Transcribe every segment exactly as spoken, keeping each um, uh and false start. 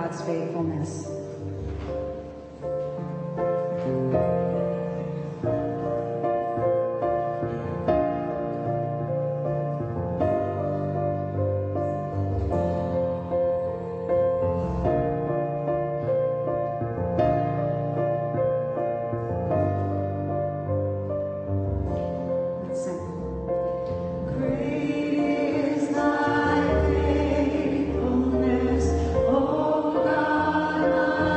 God's faithfulness. Great is thy faithfulness, O God.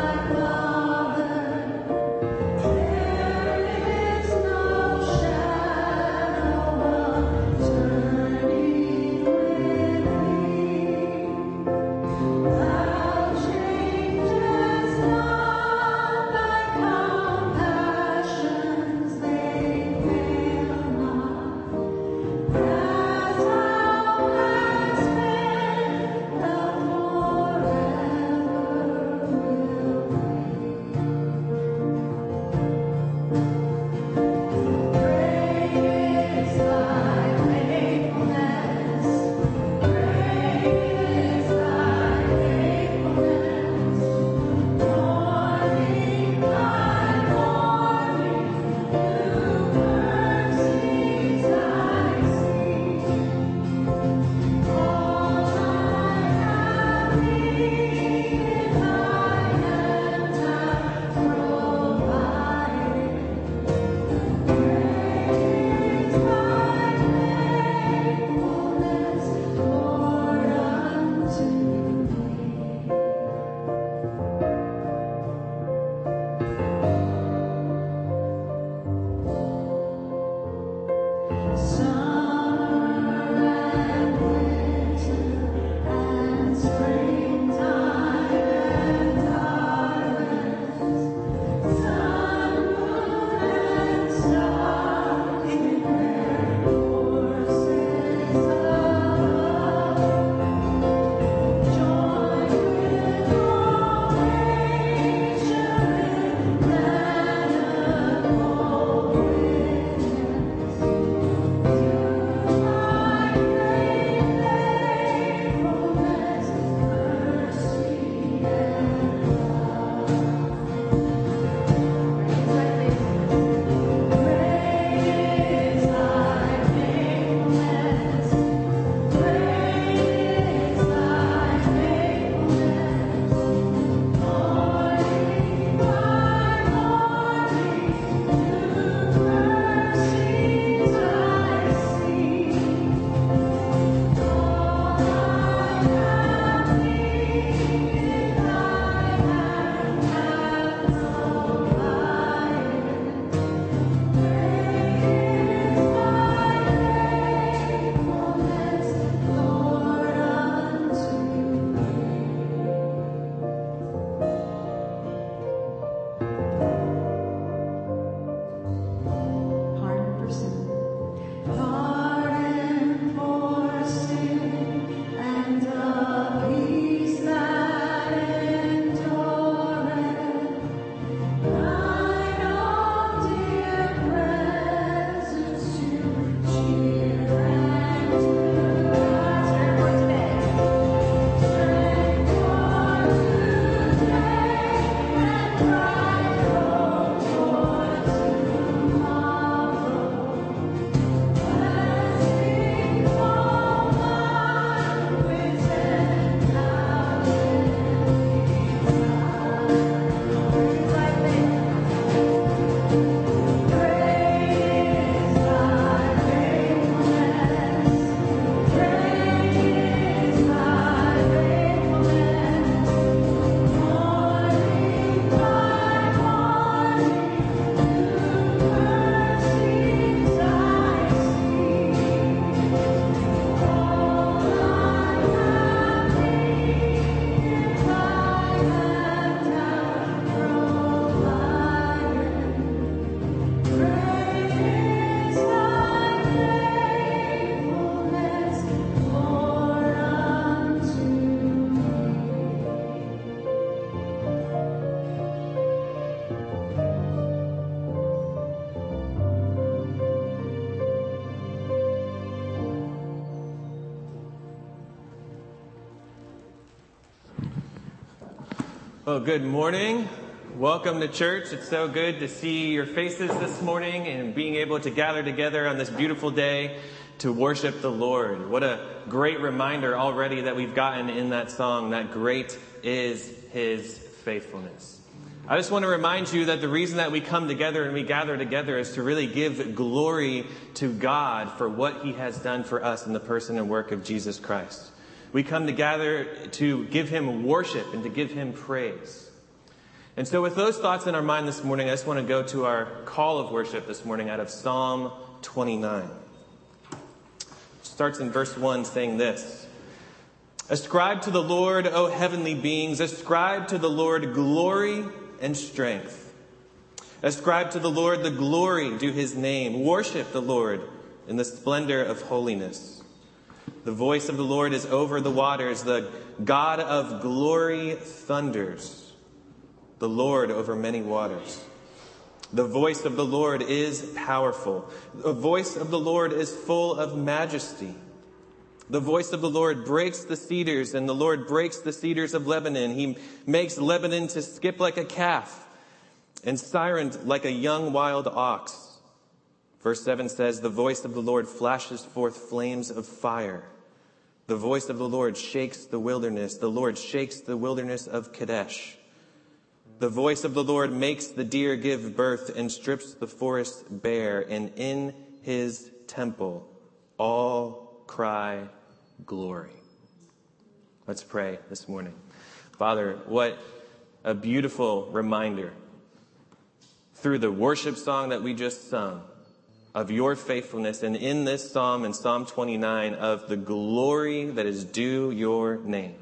Well, good morning. Welcome to church. It's so good to see your faces this morning and being able to gather together on this beautiful day to worship the Lord. What a great reminder already that we've gotten in that song, that great is His faithfulness. I just want to remind you that the reason that we come together and we gather together is to really give glory to God for what He has done for us in the person and work of Jesus Christ. We come together to give Him worship and to give Him praise. And so with those thoughts in our mind this morning, I just want to go to our call of worship this morning out of Psalm twenty-nine. It starts in verse one saying this: Ascribe to the Lord, O heavenly beings, ascribe to the Lord glory and strength. Ascribe to the Lord the glory due His name. Worship the Lord in the splendor of holiness. The voice of the Lord is over the waters. The God of glory thunders. The Lord over many waters. The voice of the Lord is powerful. The voice of the Lord is full of majesty. The voice of the Lord breaks the cedars, and the Lord breaks the cedars of Lebanon. He makes Lebanon to skip like a calf, and Syren like a young wild ox. Verse seven says, The voice of the Lord flashes forth flames of fire. The voice of the Lord shakes the wilderness. The Lord shakes the wilderness of Kadesh. The voice of the Lord makes the deer give birth and strips the forest bare. And in His temple all cry glory. Let's pray this morning. Father, what a beautiful reminder through the worship song that we just sung of your faithfulness, and in this psalm, in Psalm twenty-nine, of the glory that is due your name.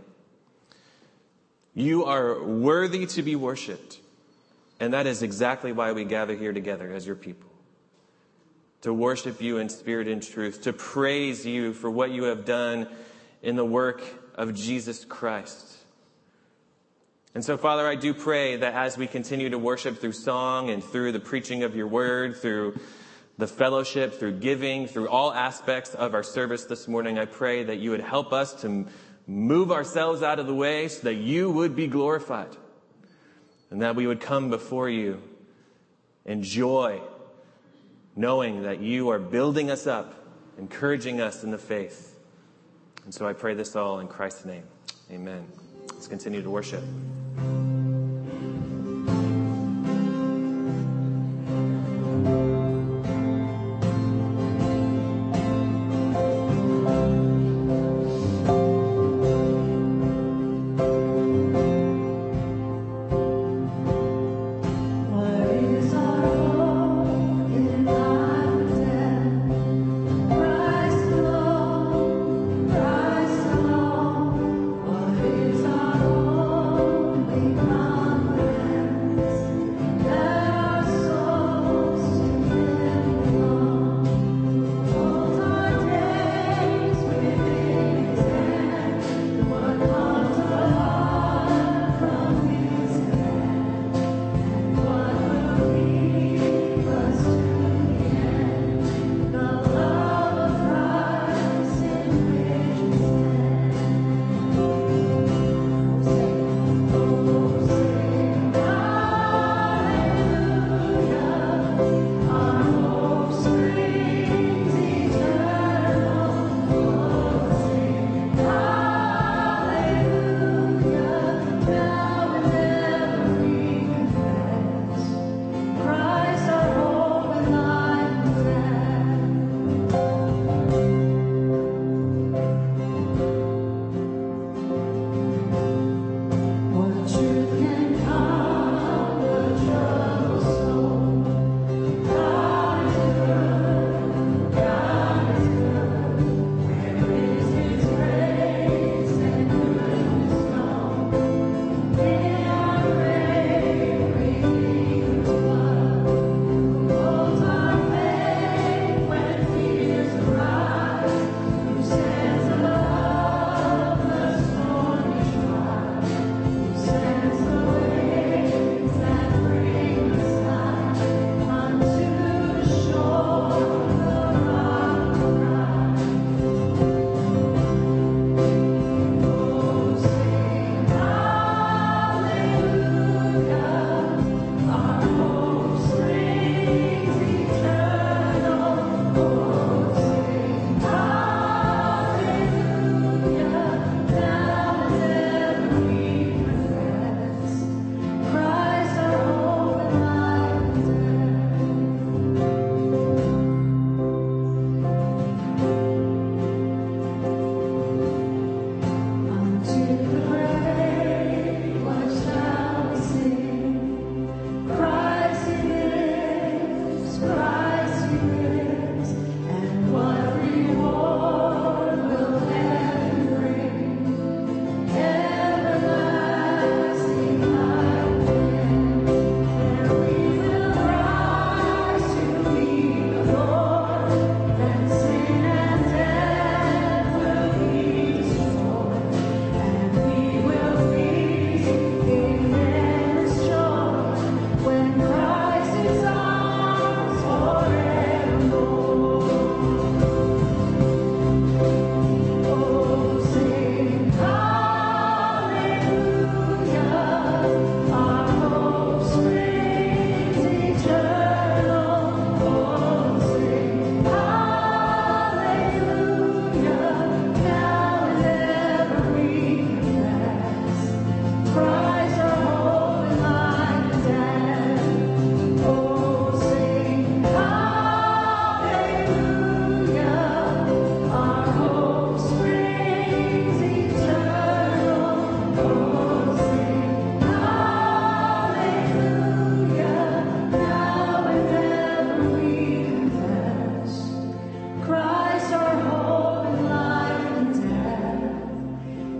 You are worthy to be worshiped, and that is exactly why we gather here together as your people. To worship you in spirit and truth, to praise you for what you have done in the work of Jesus Christ. And so, Father, I do pray that as we continue to worship through song and through the preaching of your word, through the fellowship, through giving, through all aspects of our service this morning, I pray that you would help us to move ourselves out of the way so that you would be glorified, and that we would come before you in joy, knowing that you are building us up, encouraging us in the faith. And so I pray this all in Christ's name. Amen. Let's continue to worship. Thank you.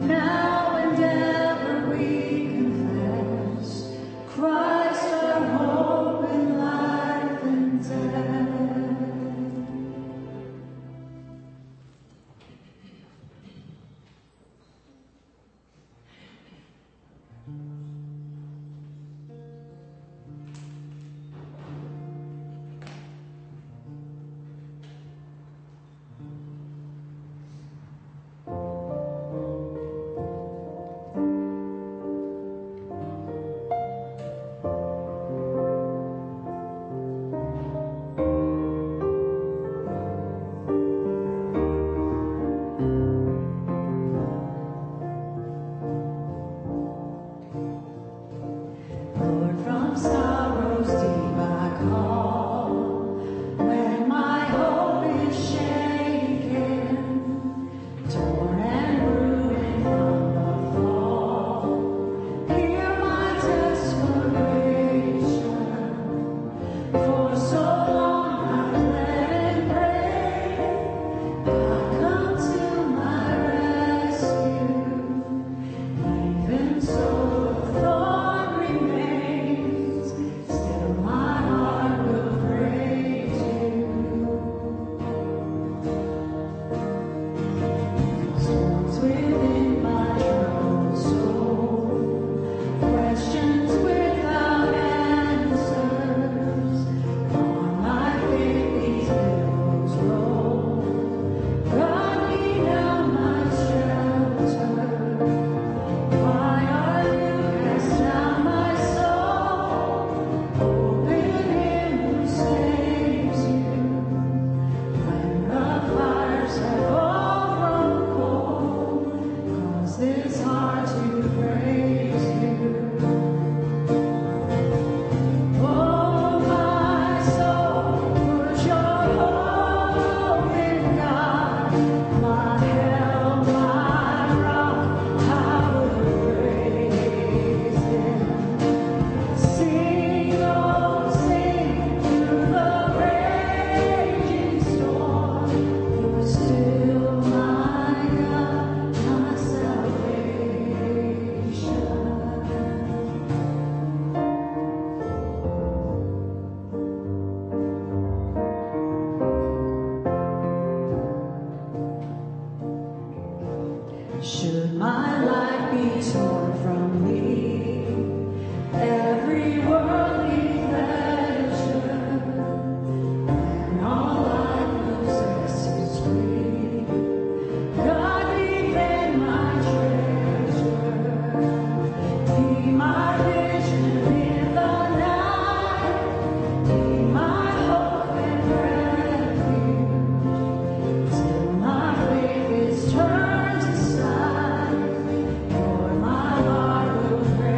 Turn to side, for my heart will break.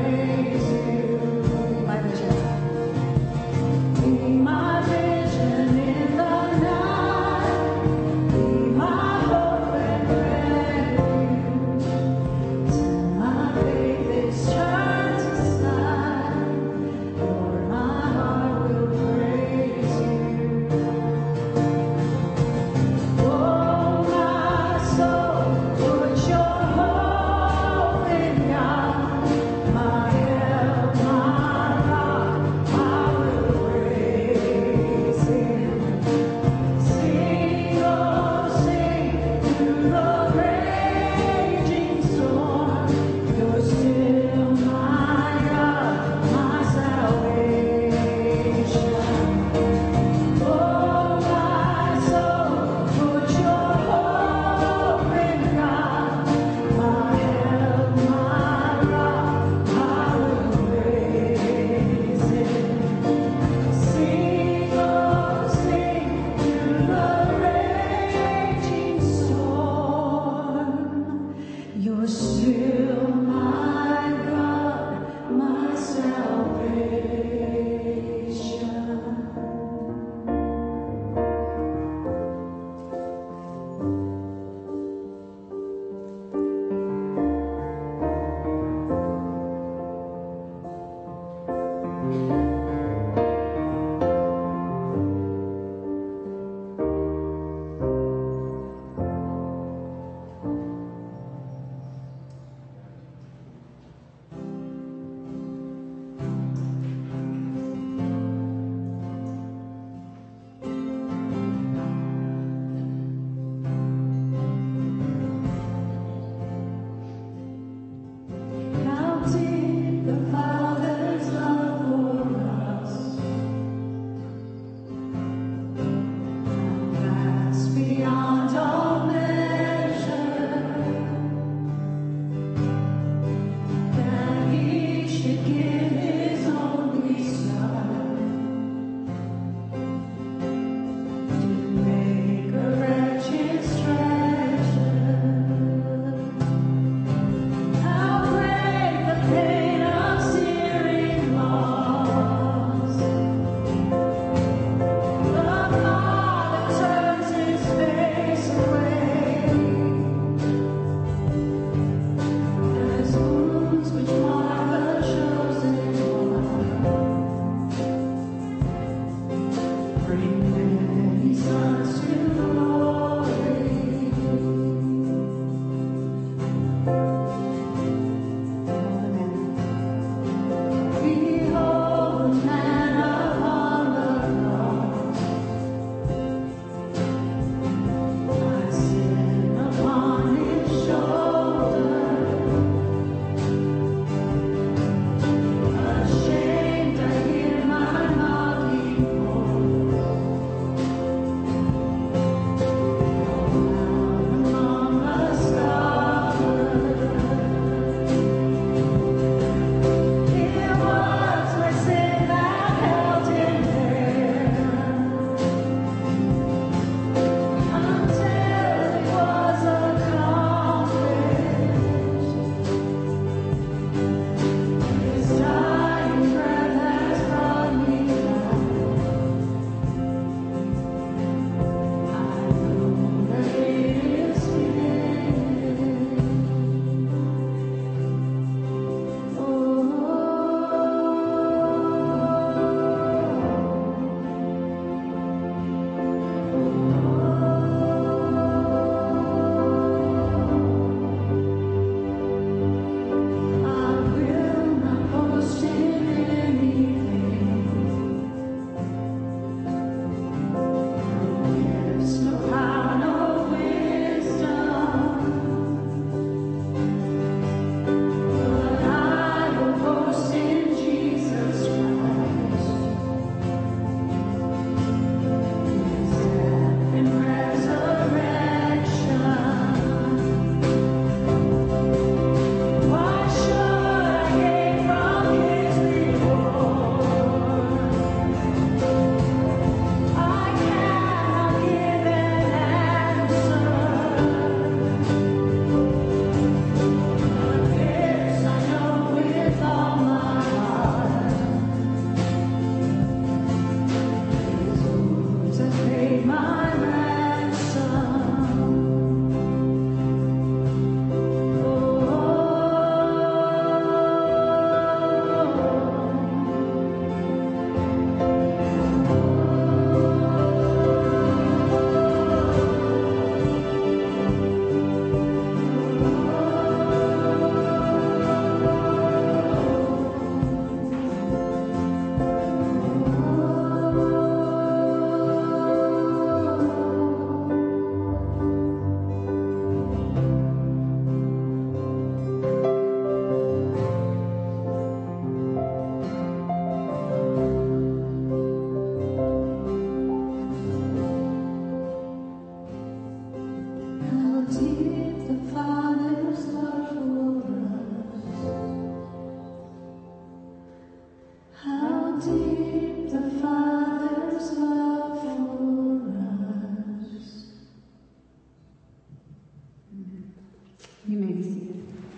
You may be seated.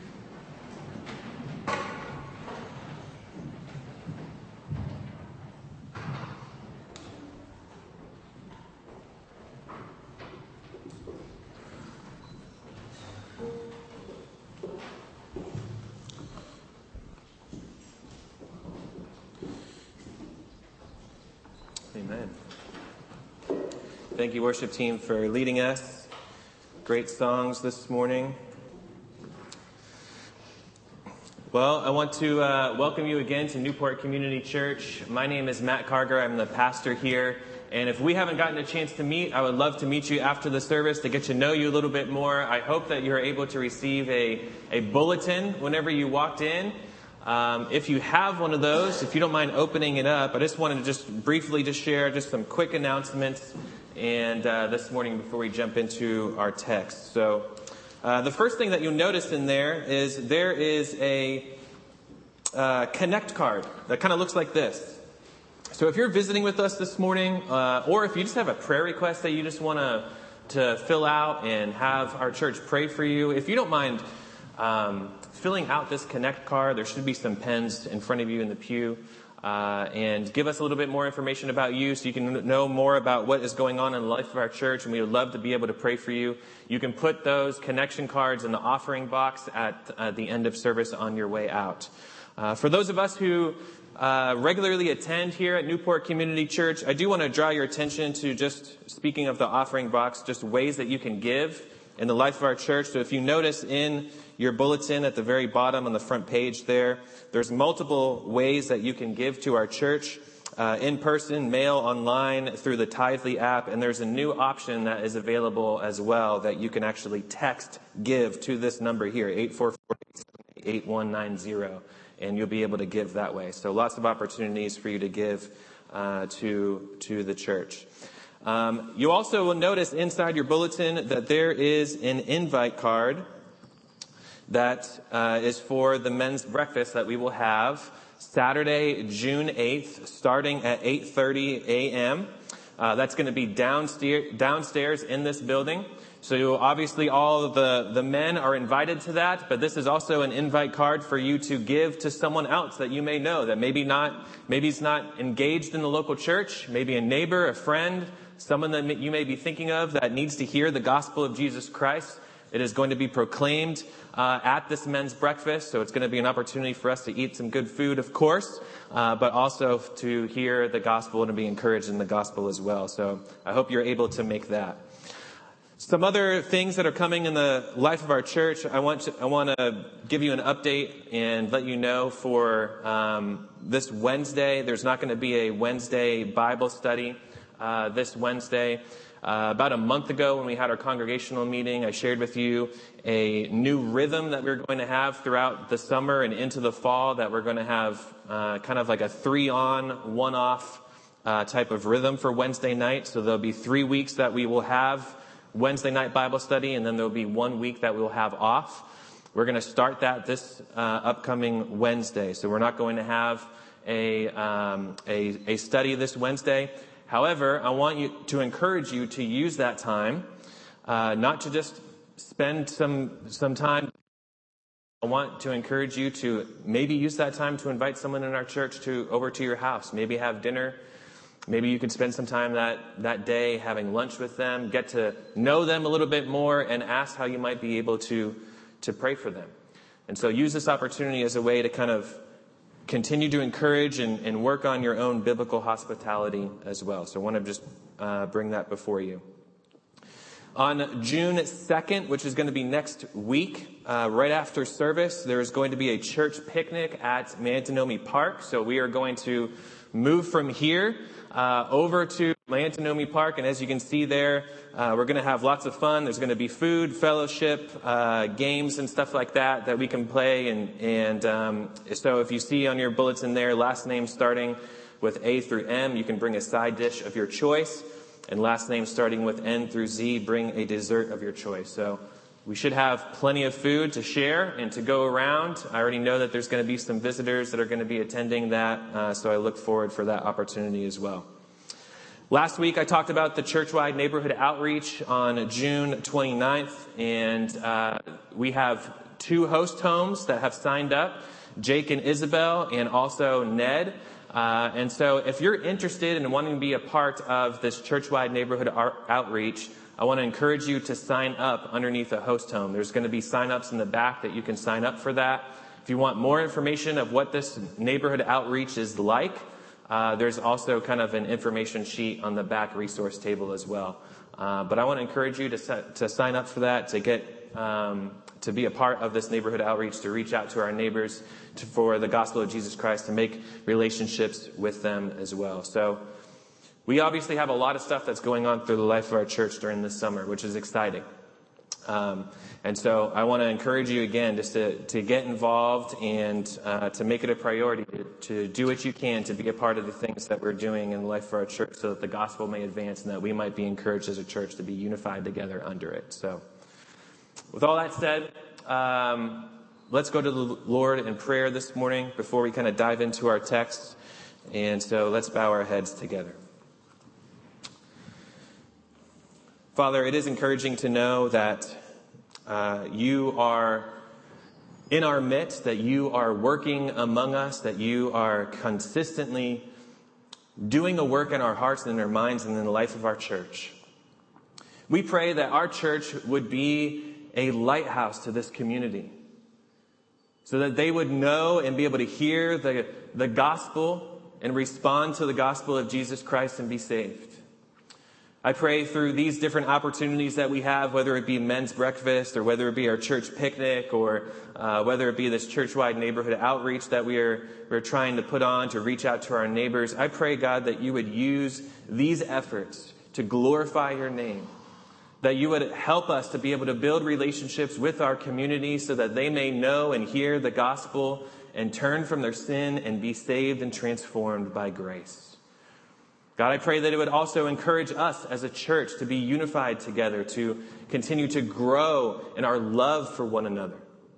Amen. Thank you, worship team, for leading us. Great songs this morning. Well, I want to uh, welcome you again to Newport Community Church. My name is Matt Carger. I'm the pastor here. And if we haven't gotten a chance to meet, I would love to meet you after the service to get to know you a little bit more. I hope that you're able to receive a, a bulletin whenever you walked in. Um, if you have one of those, if you don't mind opening it up, I just wanted to just briefly just share just some quick announcements and uh, this morning before we jump into our text. So uh, the first thing that you'll notice in there is there is a uh, Connect card that kind of looks like this. So if you're visiting with us this morning, uh, or if you just have a prayer request that you just want to to fill out and have our church pray for you, if you don't mind um, filling out this Connect card, there should be some pens in front of you in the pew, uh, and give us a little bit more information about you so you can know more about what is going on in the life of our church, and we would love to be able to pray for you. You can put those connection cards in the offering box at uh, the end of service on your way out. Uh, for those of us who uh, regularly attend here at Newport Community Church, I do want to draw your attention to, just speaking of the offering box, just ways that you can give in the life of our church. So if you notice in your bulletin at the very bottom on the front page there, there's multiple ways that you can give to our church, uh, in person, mail, online, through the Tithely app. And there's a new option that is available as well that you can actually text give to this number here, eight four four, eight seven eight, eight one nine zero. And you'll be able to give that way. So lots of opportunities for you to give uh, to to the church. Um, you also will notice inside your bulletin that there is an invite card that uh, is for the men's breakfast that we will have Saturday, June eighth, starting at eight thirty a.m. Uh, that's going to be downstairs, downstairs in this building. So obviously all of the, the men are invited to that, but this is also an invite card for you to give to someone else that you may know that maybe not, maybe is not engaged in the local church, maybe a neighbor, a friend, someone that you may be thinking of that needs to hear the gospel of Jesus Christ. It is going to be proclaimed uh, at this men's breakfast, so it's going to be an opportunity for us to eat some good food, of course, uh, but also to hear the gospel and to be encouraged in the gospel as well. So I hope you're able to make that. Some other things that are coming in the life of our church, I want to, I want to give you an update and let you know for um, this Wednesday. There's not going to be a Wednesday Bible study uh, this Wednesday. Uh, about a month ago when we had our congregational meeting, I shared with you a new rhythm that we're going to have throughout the summer and into the fall, that we're going to have uh, kind of like a three-on, one-off uh, type of rhythm for Wednesday night. So there'll be three weeks that we will have Wednesday night Bible study, and then there'll be one week that we'll have off. We're going to start that this uh, upcoming Wednesday. So we're not going to have a, um, a a study this Wednesday. However, I want you to encourage you to use that time, uh, not to just spend some some time. I want to encourage you to maybe use that time to invite someone in our church to over to your house. Maybe have dinner. Maybe you could spend some time that, that day having lunch with them, get to know them a little bit more, and ask how you might be able to, to pray for them. And so use this opportunity as a way to kind of continue to encourage and, and work on your own biblical hospitality as well. So I want to just uh, bring that before you. On June second, which is going to be next week, uh, right after service, there is going to be a church picnic at Mantonomy Park. So we are going to move from here uh, over to Mantonomy Park. And as you can see there, uh, we're going to have lots of fun. There's going to be food, fellowship, uh, games and stuff like that that we can play. And, and um, so if you see on your bulletin there, last name starting with A through M, you can bring a side dish of your choice. And last name starting with N through Z, bring a dessert of your choice. So we should have plenty of food to share and to go around. I already know that there's going to be some visitors that are going to be attending that, uh, so I look forward for that opportunity as well. Last week, I talked about the church-wide neighborhood outreach on June twenty-ninth, and uh, we have two host homes that have signed up, Jake and Isabel, and also Ned. Uh, and so if you're interested in wanting to be a part of this church-wide neighborhood ar- outreach, I want to encourage you to sign up underneath a host home. There's going to be sign-ups in the back that you can sign up for that. If you want more information of what this neighborhood outreach is like, uh, there's also kind of an information sheet on the back resource table as well. Uh, but I want to encourage you to set, to sign up for that, to get um, to be a part of this neighborhood outreach, to reach out to our neighbors to, for the gospel of Jesus Christ, to make relationships with them as well. So we obviously have a lot of stuff that's going on through the life of our church during this summer, which is exciting. Um, and so I want to encourage you again just to, to get involved and uh, to make it a priority to, to do what you can to be a part of the things that we're doing in the life of our church so that the gospel may advance and that we might be encouraged as a church to be unified together under it. So with all that said, um, let's go to the Lord in prayer this morning before we kind of dive into our text. And so let's bow our heads together. Father, it is encouraging to know that uh, you are in our midst, that you are working among us, that you are consistently doing a work in our hearts and in our minds and in the life of our church. We pray that our church would be a lighthouse to this community so that they would know and be able to hear the, the gospel and respond to the gospel of Jesus Christ and be saved. I pray through these different opportunities that we have, whether it be men's breakfast or whether it be our church picnic or uh, whether it be this church-wide neighborhood outreach that we are we're trying to put on to reach out to our neighbors. I pray, God, that you would use these efforts to glorify your name, that you would help us to be able to build relationships with our community so that they may know and hear the gospel and turn from their sin and be saved and transformed by grace. God, I pray that it would also encourage us as a church to be unified together, to continue to grow in our love for one another.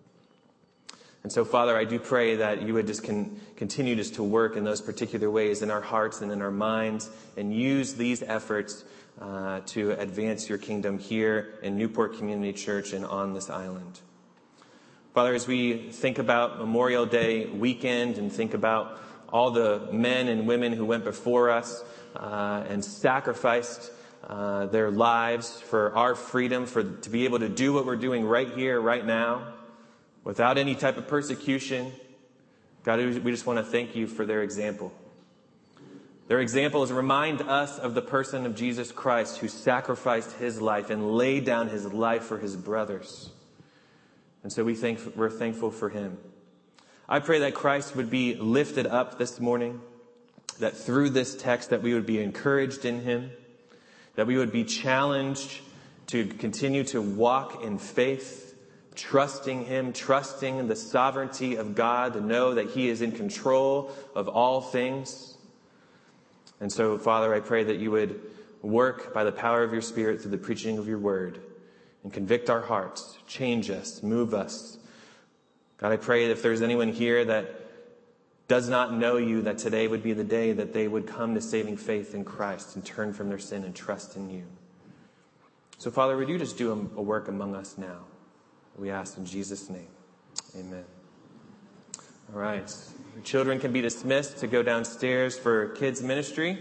And so, Father, I do pray that you would just con- continue just to work in those particular ways in our hearts and in our minds and use these efforts uh, to advance your kingdom here in Newport Community Church and on this island. Father, as we think about Memorial Day weekend and think about all the men and women who went before us, Uh, and sacrificed uh, their lives for our freedom, for to be able to do what we're doing right here, right now, without any type of persecution. God, we just want to thank you for their example. Their examples remind us of the person of Jesus Christ who sacrificed his life and laid down his life for his brothers. And so we think, we're thankful for him. I pray that Christ would be lifted up this morning, that through this text that we would be encouraged in him, that we would be challenged to continue to walk in faith, trusting him, trusting the sovereignty of God, to know that he is in control of all things. And so, Father, I pray that you would work by the power of your Spirit through the preaching of your word and convict our hearts, change us, move us. God, I pray that if there's anyone here that does not know you, that today would be the day that they would come to saving faith in Christ and turn from their sin and trust in you. So, Father, would you just do a, a work among us now? We ask in Jesus' name. Amen. All right. The children can be dismissed to go downstairs for kids' ministry.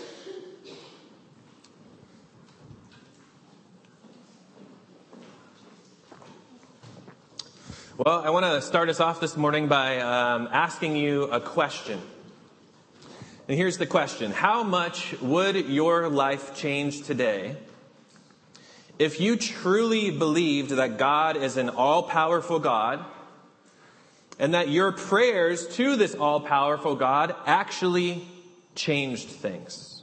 Well, I want to start us off this morning by um, asking you a question. And here's the question. How much would your life change today if you truly believed that God is an all-powerful God and that your prayers to this all-powerful God actually changed things?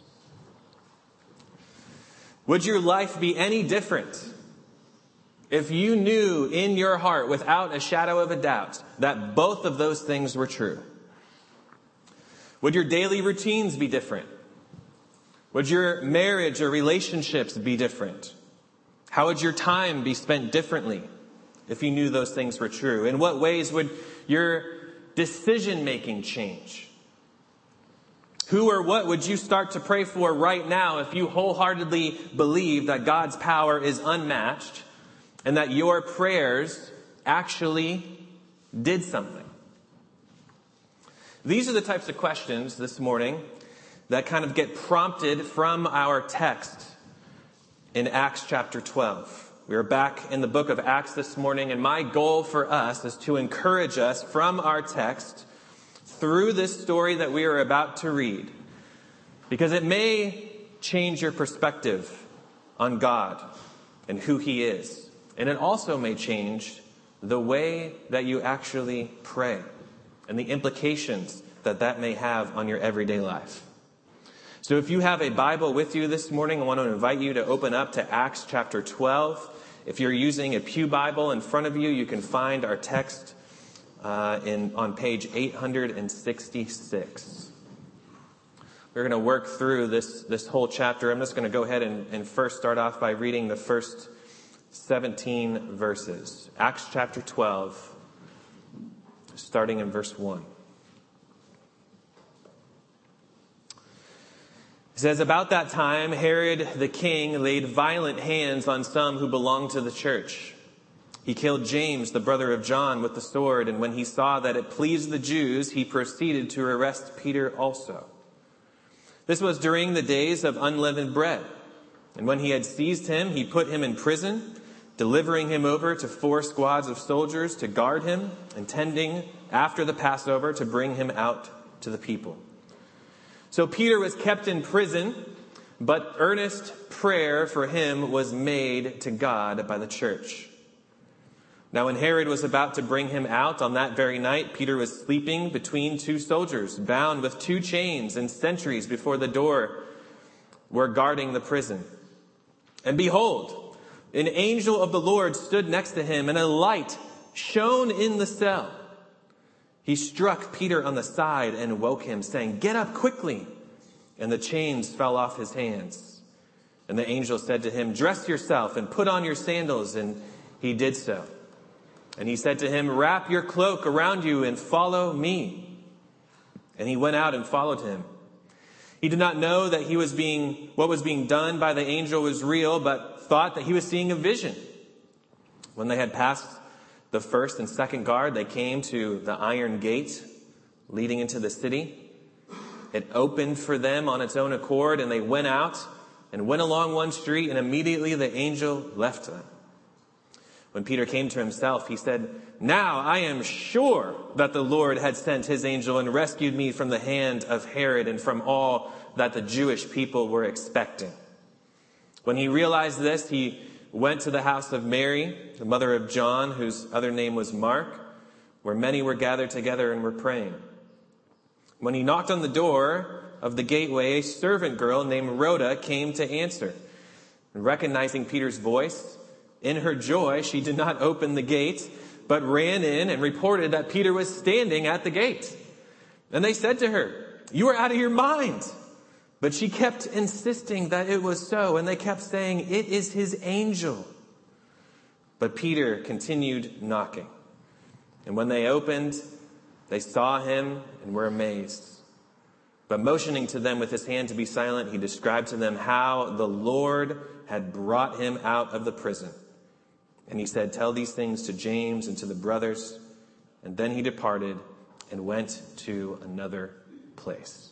Would your life be any different if you knew in your heart, without a shadow of a doubt, that both of those things were true? Would your daily routines be different? Would your marriage or relationships be different? How would your time be spent differently if you knew those things were true? In what ways would your decision-making change? Who or what would you start to pray for right now if you wholeheartedly believe that God's power is unmatched and that your prayers actually did something? These are the types of questions this morning that kind of get prompted from our text in Acts chapter twelve. We are back in the book of Acts this morning, and my goal for us is to encourage us from our text through this story that we are about to read, because it may change your perspective on God and who He is. And it also may change the way that you actually pray and the implications that that may have on your everyday life. So if you have a Bible with you this morning, I want to invite you to open up to Acts chapter twelve. If you're using a pew Bible in front of you, you can find our text uh, in on page eight hundred sixty-six. We're going to work through this, this whole chapter. I'm just going to go ahead and, and first start off by reading the first seventeen verses. Acts chapter twelve, starting in verse one. It says, "About that time, Herod the king laid violent hands on some who belonged to the church. He killed James, the brother of John, with the sword, and when he saw that it pleased the Jews, he proceeded to arrest Peter also. This was during the days of unleavened bread. And when he had seized him, he put him in prison, delivering him over to four squads of soldiers to guard him, intending after the Passover to bring him out to the people. So Peter was kept in prison, but earnest prayer for him was made to God by the church. Now when Herod was about to bring him out on that very night, Peter was sleeping between two soldiers, bound with two chains, and sentries before the door were guarding the prison. And behold, an angel of the Lord stood next to him, and a light shone in the cell. He struck Peter on the side and woke him, saying, 'Get up quickly!' And the chains fell off his hands. And the angel said to him, 'Dress yourself and put on your sandals.' And he did so. And he said to him, 'Wrap your cloak around you and follow me.' And he went out and followed him. He did not know that he was being, what was being done by the angel was real, but thought that he was seeing a vision. When they had passed the first and second guard, they came to the iron gate leading into the city. It opened for them on its own accord, and they went out and went along one street, and immediately the angel left them. When Peter came to himself, he said, 'Now I am sure that the Lord had sent his angel and rescued me from the hand of Herod and from all that the Jewish people were expecting.' When he realized this, he went to the house of Mary, the mother of John, whose other name was Mark, where many were gathered together and were praying. When he knocked on the door of the gateway, a servant girl named Rhoda came to answer. And recognizing Peter's voice, in her joy, she did not open the gate, but ran in and reported that Peter was standing at the gate. And they said to her, 'You are out of your mind.' But she kept insisting that it was so, and they kept saying, 'It is his angel.' But Peter continued knocking. And when they opened, they saw him and were amazed. But motioning to them with his hand to be silent, he described to them how the Lord had brought him out of the prison. And he said, 'Tell these things to James and to the brothers.' And then he departed and went to another place."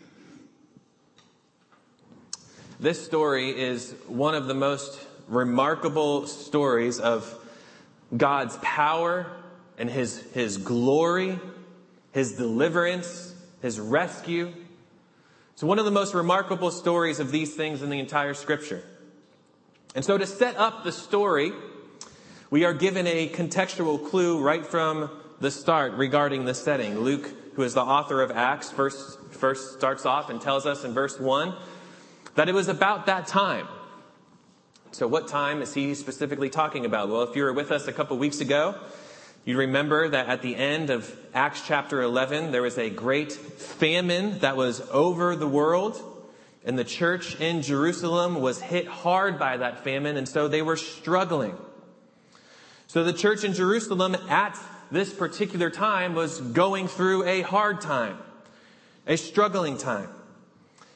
This story is one of the most remarkable stories of God's power and his, his glory, his deliverance, his rescue. It's one of the most remarkable stories of these things in the entire scripture. And so to set up the story, we are given a contextual clue right from the start regarding the setting. Luke, who is the author of Acts, first, first starts off and tells us in verse one that it was about that time. So what time is he specifically talking about? Well, if you were with us a couple weeks ago, you remember that at the end of Acts chapter eleven, there was a great famine that was over the world, and the church in Jerusalem was hit hard by that famine, and so they were struggling. So the church in Jerusalem at this particular time was going through a hard time, a struggling time.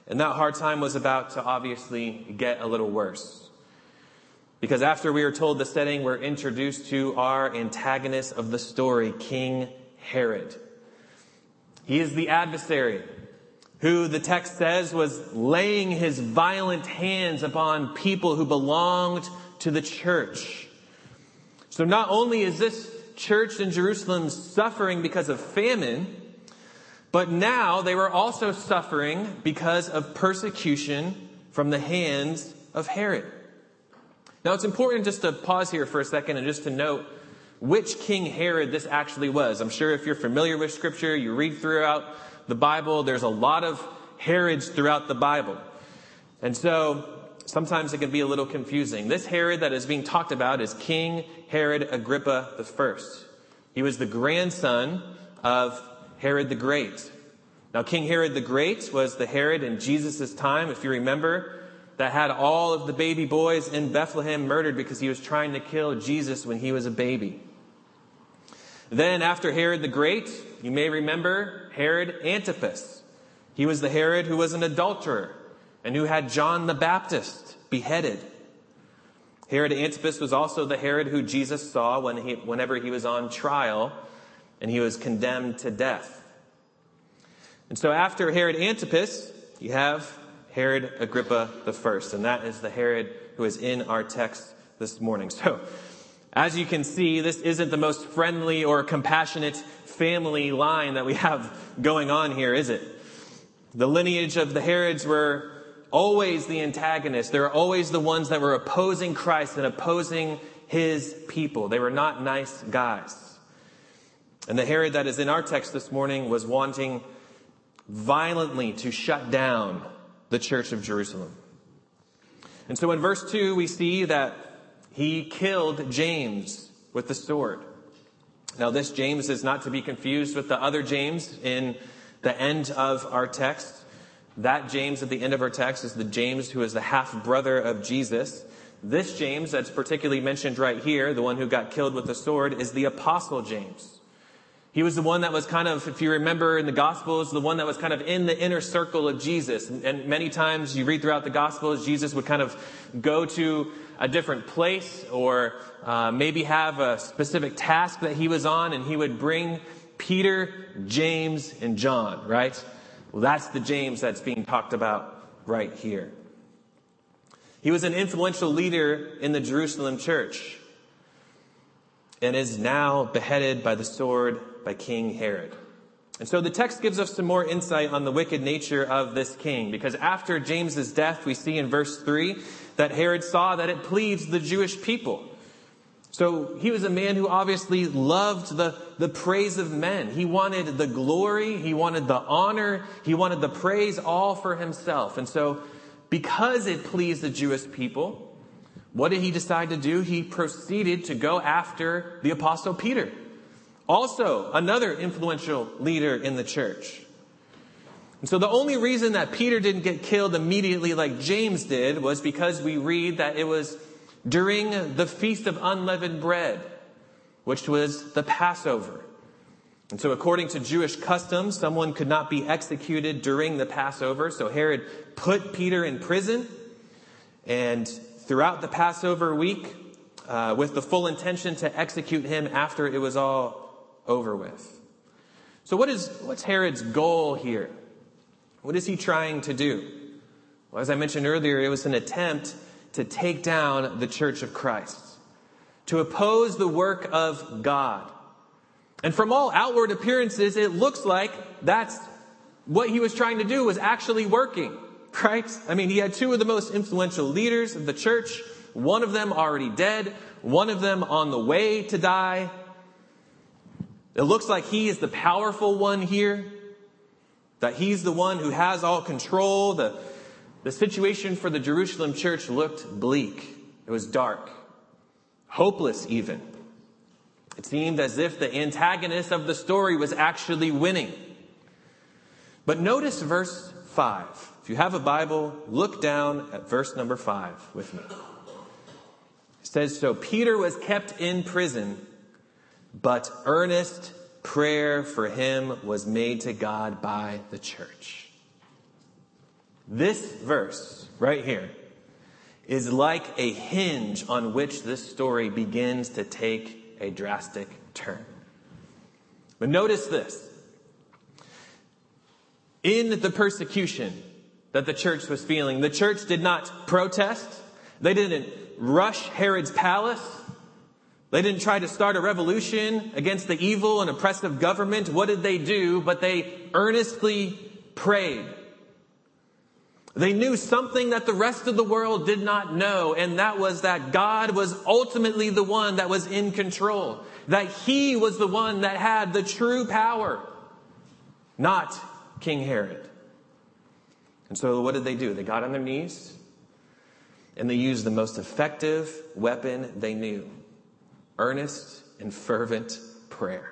And that hard time was about to obviously get a little worse. Because after we are told the setting, we're introduced to our antagonist of the story, King Herod. He is the adversary who the text says was laying his violent hands upon people who belonged to the church. So not only is this church in Jerusalem suffering because of famine, but now they were also suffering because of persecution from the hands of Herod. Now it's important just to pause here for a second and just to note which King Herod this actually was. I'm sure if you're familiar with Scripture, you read throughout the Bible, there's a lot of Herods throughout the Bible. And so sometimes it can be a little confusing. This Herod that is being talked about is King Herod Agrippa the First. He was the grandson of Herod the Great. Now, King Herod the Great was the Herod in Jesus' time, if you remember, that had all of the baby boys in Bethlehem murdered because he was trying to kill Jesus when he was a baby. Then after Herod the Great, you may remember Herod Antipas. He was the Herod who was an adulterer and who had John the Baptist beheaded. Herod Antipas was also the Herod who Jesus saw when he, whenever he was on trial and he was condemned to death. And so after Herod Antipas, you have Herod Agrippa the First, and that is the Herod who is in our text this morning. So, as you can see, this isn't the most friendly or compassionate family line that we have going on here, is it? The lineage of the Herods were always the antagonists. They were always the ones that were opposing Christ and opposing his people. They were not nice guys. And the Herod that is in our text this morning was wanting violently to shut down the church of Jerusalem. And so in verse two, we see that he killed James with the sword. Now this James is not to be confused with the other James in the end of our text. That James at the end of our text is the James who is the half-brother of Jesus. This James that's particularly mentioned right here, the one who got killed with the sword, is the Apostle James. He was the one that was kind of, if you remember in the Gospels, the one that was kind of in the inner circle of Jesus. And many times you read throughout the Gospels, Jesus would kind of go to a different place or uh, maybe have a specific task that he was on, and he would bring Peter, James, and John, right? Well, that's the James that's being talked about right here. He was an influential leader in the Jerusalem church and is now beheaded by the sword by King Herod. And so the text gives us some more insight on the wicked nature of this king, because after James's death, we see in verse three that Herod saw that it pleased the Jewish people. So he was a man who obviously loved the, the praise of men. He wanted the glory, he wanted the honor, he wanted the praise all for himself. And so because it pleased the Jewish people, what did he decide to do? He proceeded to go after the Apostle Peter, also another influential leader in the church. And so the only reason that Peter didn't get killed immediately like James did was because we read that it was during the Feast of Unleavened Bread, which was the Passover. And so according to Jewish customs, someone could not be executed during the Passover. So Herod put Peter in prison, and throughout the Passover week, uh, with the full intention to execute him after it was all over with. So what is what's Herod's goal here? What is he trying to do? Well, as I mentioned earlier, it was an attempt to take down the Church of Christ, to oppose the work of God. And from all outward appearances, it looks like that's what he was trying to do was actually working, right? I mean, he had two of the most influential leaders of the church, one of them already dead, one of them on the way to die. It looks like he is the powerful one here, that he's the one who has all control. The, the situation for the Jerusalem church looked bleak. It was dark, hopeless even. It seemed as if the antagonist of the story was actually winning. But notice verse five. If you have a Bible, look down at verse number five with me. It says, "So Peter was kept in prison, but earnest prayer for him was made to God by the church." This verse right here is like a hinge on which this story begins to take a drastic turn. But notice this. In the persecution that the church was feeling, the church did not protest. They didn't rush Herod's palace. They didn't try to start a revolution against the evil and oppressive government. What did they do? But they earnestly prayed. They knew something that the rest of the world did not know, and that was that God was ultimately the one that was in control. That He was the one that had the true power, not King Herod. And so what did they do? They got on their knees, and they used the most effective weapon they knew. Earnest and fervent prayer.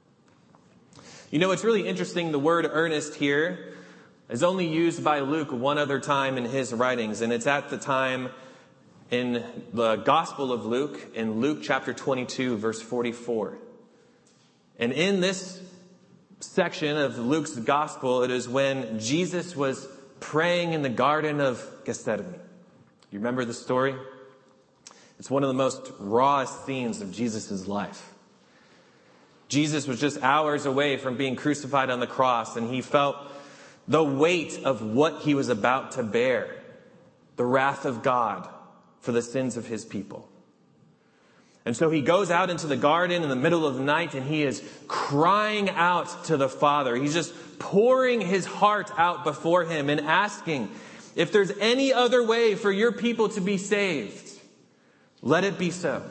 You know, it's really interesting. The word earnest here is only used by Luke one other time in his writings. And it's at the time in the Gospel of Luke, in Luke chapter twenty-two, verse forty-four. And in this section of Luke's Gospel, it is when Jesus was praying in the Garden of Gethsemane. You remember the story? It's one of the most rawest scenes of Jesus' life. Jesus was just hours away from being crucified on the cross, and he felt the weight of what he was about to bear, the wrath of God for the sins of his people. And so he goes out into the garden in the middle of the night, and he is crying out to the Father. He's just pouring his heart out before him and asking, if there's any other way for your people to be saved, let it be so.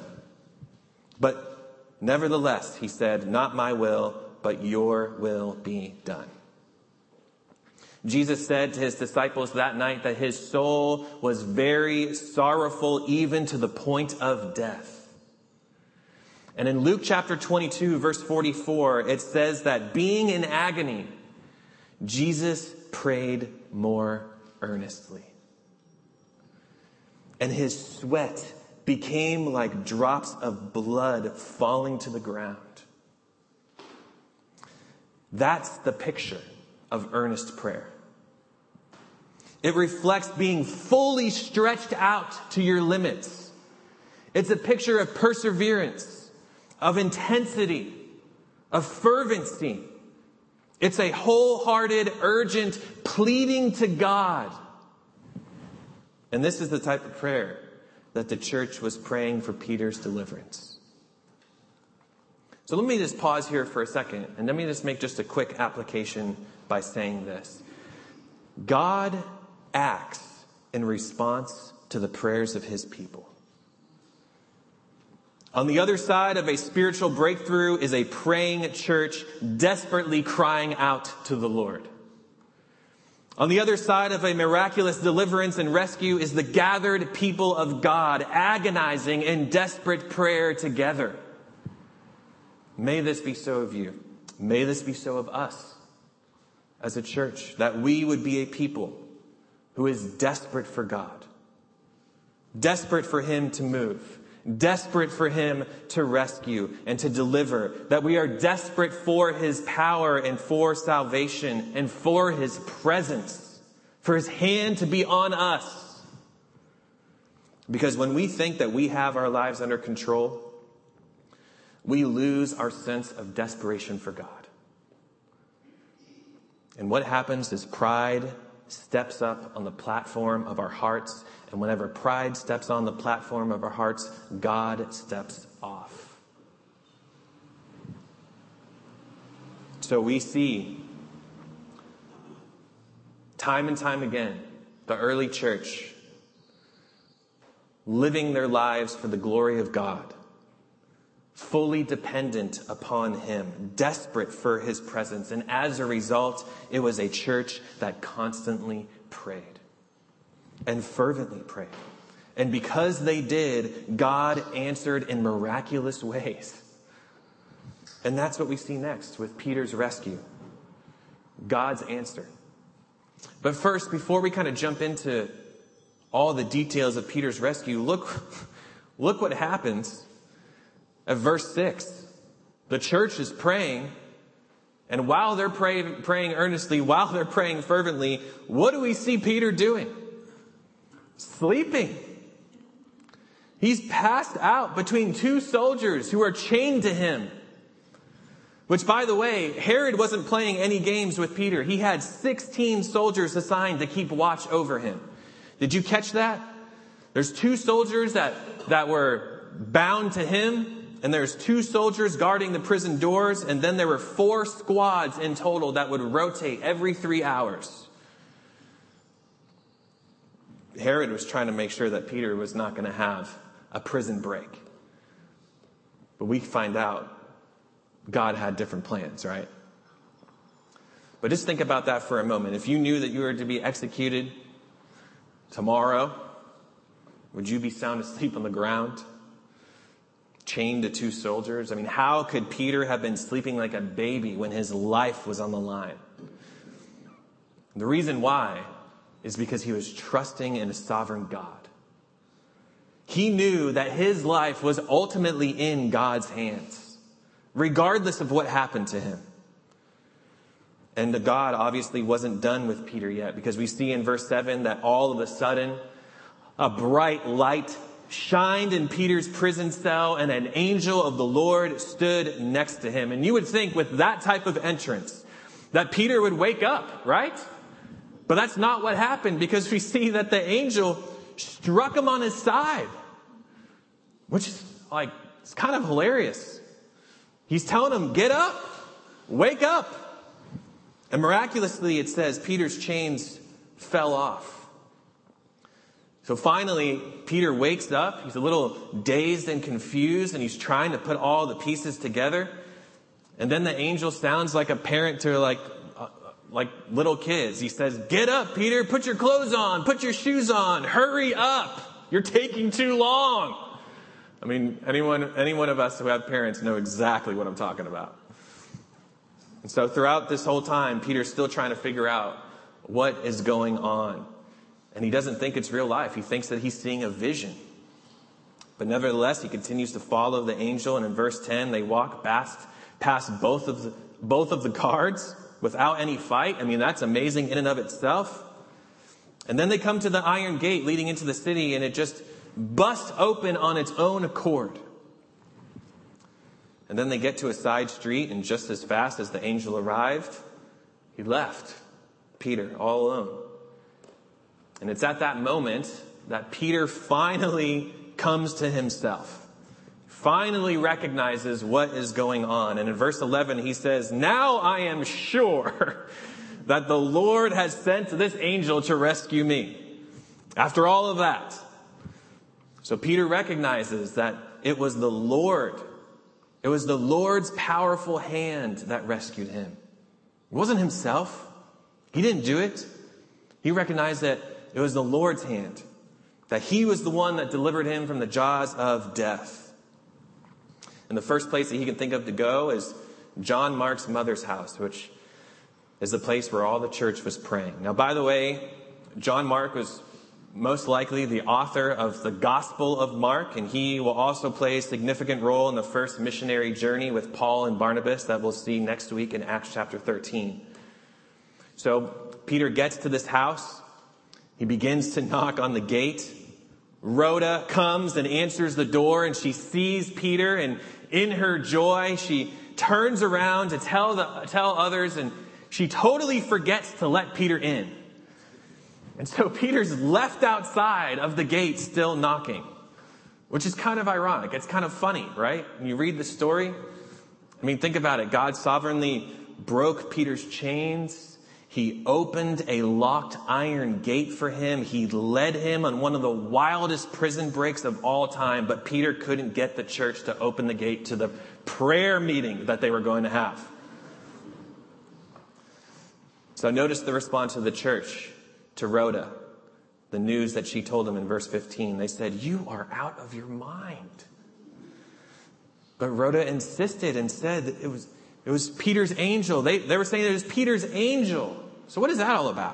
But nevertheless, he said, not my will, but your will be done. Jesus said to his disciples that night that his soul was very sorrowful, even to the point of death. And in Luke chapter twenty-two, verse forty-four, it says that being in agony, Jesus prayed more earnestly. And his sweat became like drops of blood falling to the ground. That's the picture of earnest prayer. It reflects being fully stretched out to your limits. It's a picture of perseverance, of intensity, of fervency. It's a wholehearted, urgent pleading to God. And this is the type of prayer that the church was praying for Peter's deliverance. So let me just pause here for a second, and let me just make just a quick application by saying this. God acts in response to the prayers of his people. On the other side of a spiritual breakthrough is a praying church desperately crying out to the Lord. On the other side of a miraculous deliverance and rescue is the gathered people of God agonizing in desperate prayer together. May this be so of you. May this be so of us as a church, that we would be a people who is desperate for God, desperate for him to move, desperate for him to rescue and to deliver, that we are desperate for his power and for salvation and for his presence, for his hand to be on us. Because when we think that we have our lives under control, we lose our sense of desperation for God. And what happens is pride steps up on the platform of our hearts. And whenever pride steps on the platform of our hearts, God steps off. So we see time and time again the early church living their lives for the glory of God, fully dependent upon him, desperate for his presence. And as a result, it was a church that constantly prayed and fervently prayed. And because they did, God answered in miraculous ways. And that's what we see next with Peter's rescue. God's answer. But first, before we kind of jump into all the details of Peter's rescue, look, look what happens at verse six. The church is praying, And while they're pray, praying earnestly, while they're praying fervently, what do we see Peter doing? Sleeping. He's passed out between two soldiers who are chained to him. Which, by the way, Herod wasn't playing any games with Peter. He had sixteen soldiers assigned to keep watch over him. Did you catch that? There's two soldiers that, that were bound to him, and there's two soldiers guarding the prison doors, and then there were four squads in total that would rotate every three hours. Herod was trying to make sure that Peter was not going to have a prison break. But we find out God had different plans, right? But just think about that for a moment. If you knew that you were to be executed tomorrow, would you be sound asleep on the ground, chained to two soldiers? I mean, how could Peter have been sleeping like a baby when his life was on the line? The reason why is because he was trusting in a sovereign God. He knew that his life was ultimately in God's hands, regardless of what happened to him. And God obviously wasn't done with Peter yet, because we see in verse seven that all of a sudden a bright light shined in Peter's prison cell, and an angel of the Lord stood next to him. And you would think with that type of entrance that Peter would wake up, right? But that's not what happened, because we see that the angel struck him on his side, which is like, it's kind of hilarious. He's telling him, get up, wake up. And miraculously, it says Peter's chains fell off. So finally, Peter wakes up. He's a little dazed and confused, and he's trying to put all the pieces together. And then the angel sounds like a parent to like, uh, like little kids. He says, get up, Peter, put your clothes on, put your shoes on, hurry up. You're taking too long. I mean, anyone, any one of us who have parents know exactly what I'm talking about. And so throughout this whole time, Peter's still trying to figure out what is going on. And he doesn't think it's real life. He thinks that he's seeing a vision. But nevertheless, he continues to follow the angel. And in verse ten, they walk past, past both of the, both of the guards without any fight. I mean, that's amazing in and of itself. And then they come to the iron gate leading into the city, and it just busts open on its own accord. And then they get to a side street, and just as fast as the angel arrived, he left Peter all alone. And it's at that moment that Peter finally comes to himself, finally recognizes what is going on. And in verse eleven, he says, now I am sure that the Lord has sent this angel to rescue me. After all of that. So Peter recognizes that it was the Lord. It was the Lord's powerful hand that rescued him. It wasn't himself. He didn't do it. He recognized that it was the Lord's hand, that he was the one that delivered him from the jaws of death. And the first place that he can think of to go is John Mark's mother's house, which is the place where all the church was praying. Now, by the way, John Mark was most likely the author of the Gospel of Mark, and he will also play a significant role in the first missionary journey with Paul and Barnabas that we'll see next week in Acts chapter thirteen. So Peter gets to this house. He begins to knock on the gate. Rhoda comes and answers the door, and she sees Peter, and in her joy, she turns around to tell the, tell others, and she totally forgets to let Peter in. And so Peter's left outside of the gate still knocking, which is kind of ironic. It's kind of funny, right? When you read the story, I mean, think about it. God sovereignly broke Peter's chains. He opened a locked iron gate for him. He led him on one of the wildest prison breaks of all time, but Peter couldn't get the church to open the gate to the prayer meeting that they were going to have. So notice the response of the church to Rhoda, the news that she told them in verse fifteen. They said, you are out of your mind. But Rhoda insisted and said that it was, it was Peter's angel. They, they were saying it was Peter's angel. So what is that all about?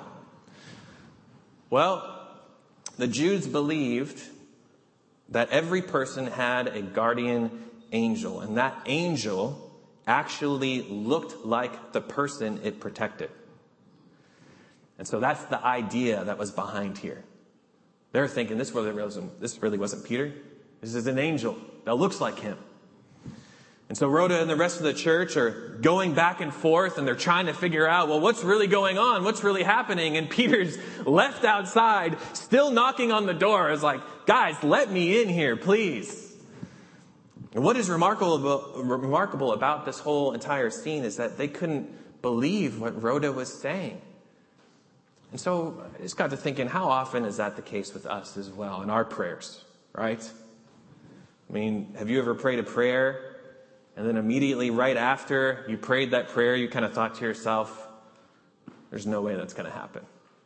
Well, the Jews believed that every person had a guardian angel, and that angel actually looked like the person it protected. And so that's the idea that was behind here. They're thinking this really wasn't, this really wasn't Peter. This is an angel that looks like him. And so Rhoda and the rest of the church are going back and forth, and they're trying to figure out, well, what's really going on? What's really happening? And Peter's left outside, still knocking on the door. It's like, guys, let me in here, please. And what is remarkable about, remarkable about this whole entire scene is that they couldn't believe what Rhoda was saying. And so I just got to thinking, how often is that the case with us as well in our prayers, right? I mean, have you ever prayed a prayer and then immediately right after you prayed that prayer, you kind of thought to yourself, there's no way that's going to happen?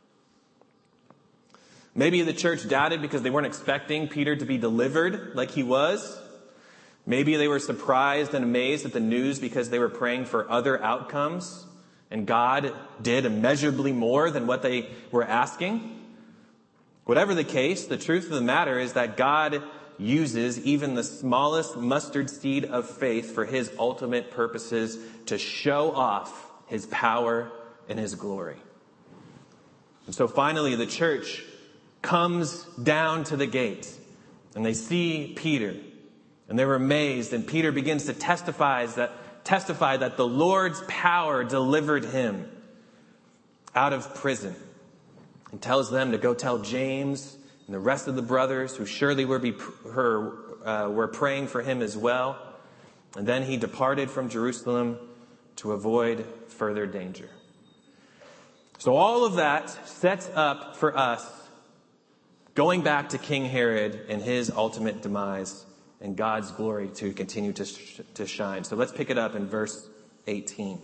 Maybe the church doubted because they weren't expecting Peter to be delivered like he was. Maybe they were surprised and amazed at the news because they were praying for other outcomes, and God did immeasurably more than what they were asking. Whatever the case, the truth of the matter is that God uses even the smallest mustard seed of faith for his ultimate purposes to show off his power and his glory. And so finally the church comes down to the gate and they see Peter and they're amazed, and Peter begins to testify that, testify that the Lord's power delivered him out of prison, and tells them to go tell James and the rest of the brothers who surely were, be, her, uh, were praying for him as well. And then he departed from Jerusalem to avoid further danger. So all of that sets up for us going back to King Herod and his ultimate demise and God's glory to continue to, sh- to shine. So let's pick it up in verse eighteen.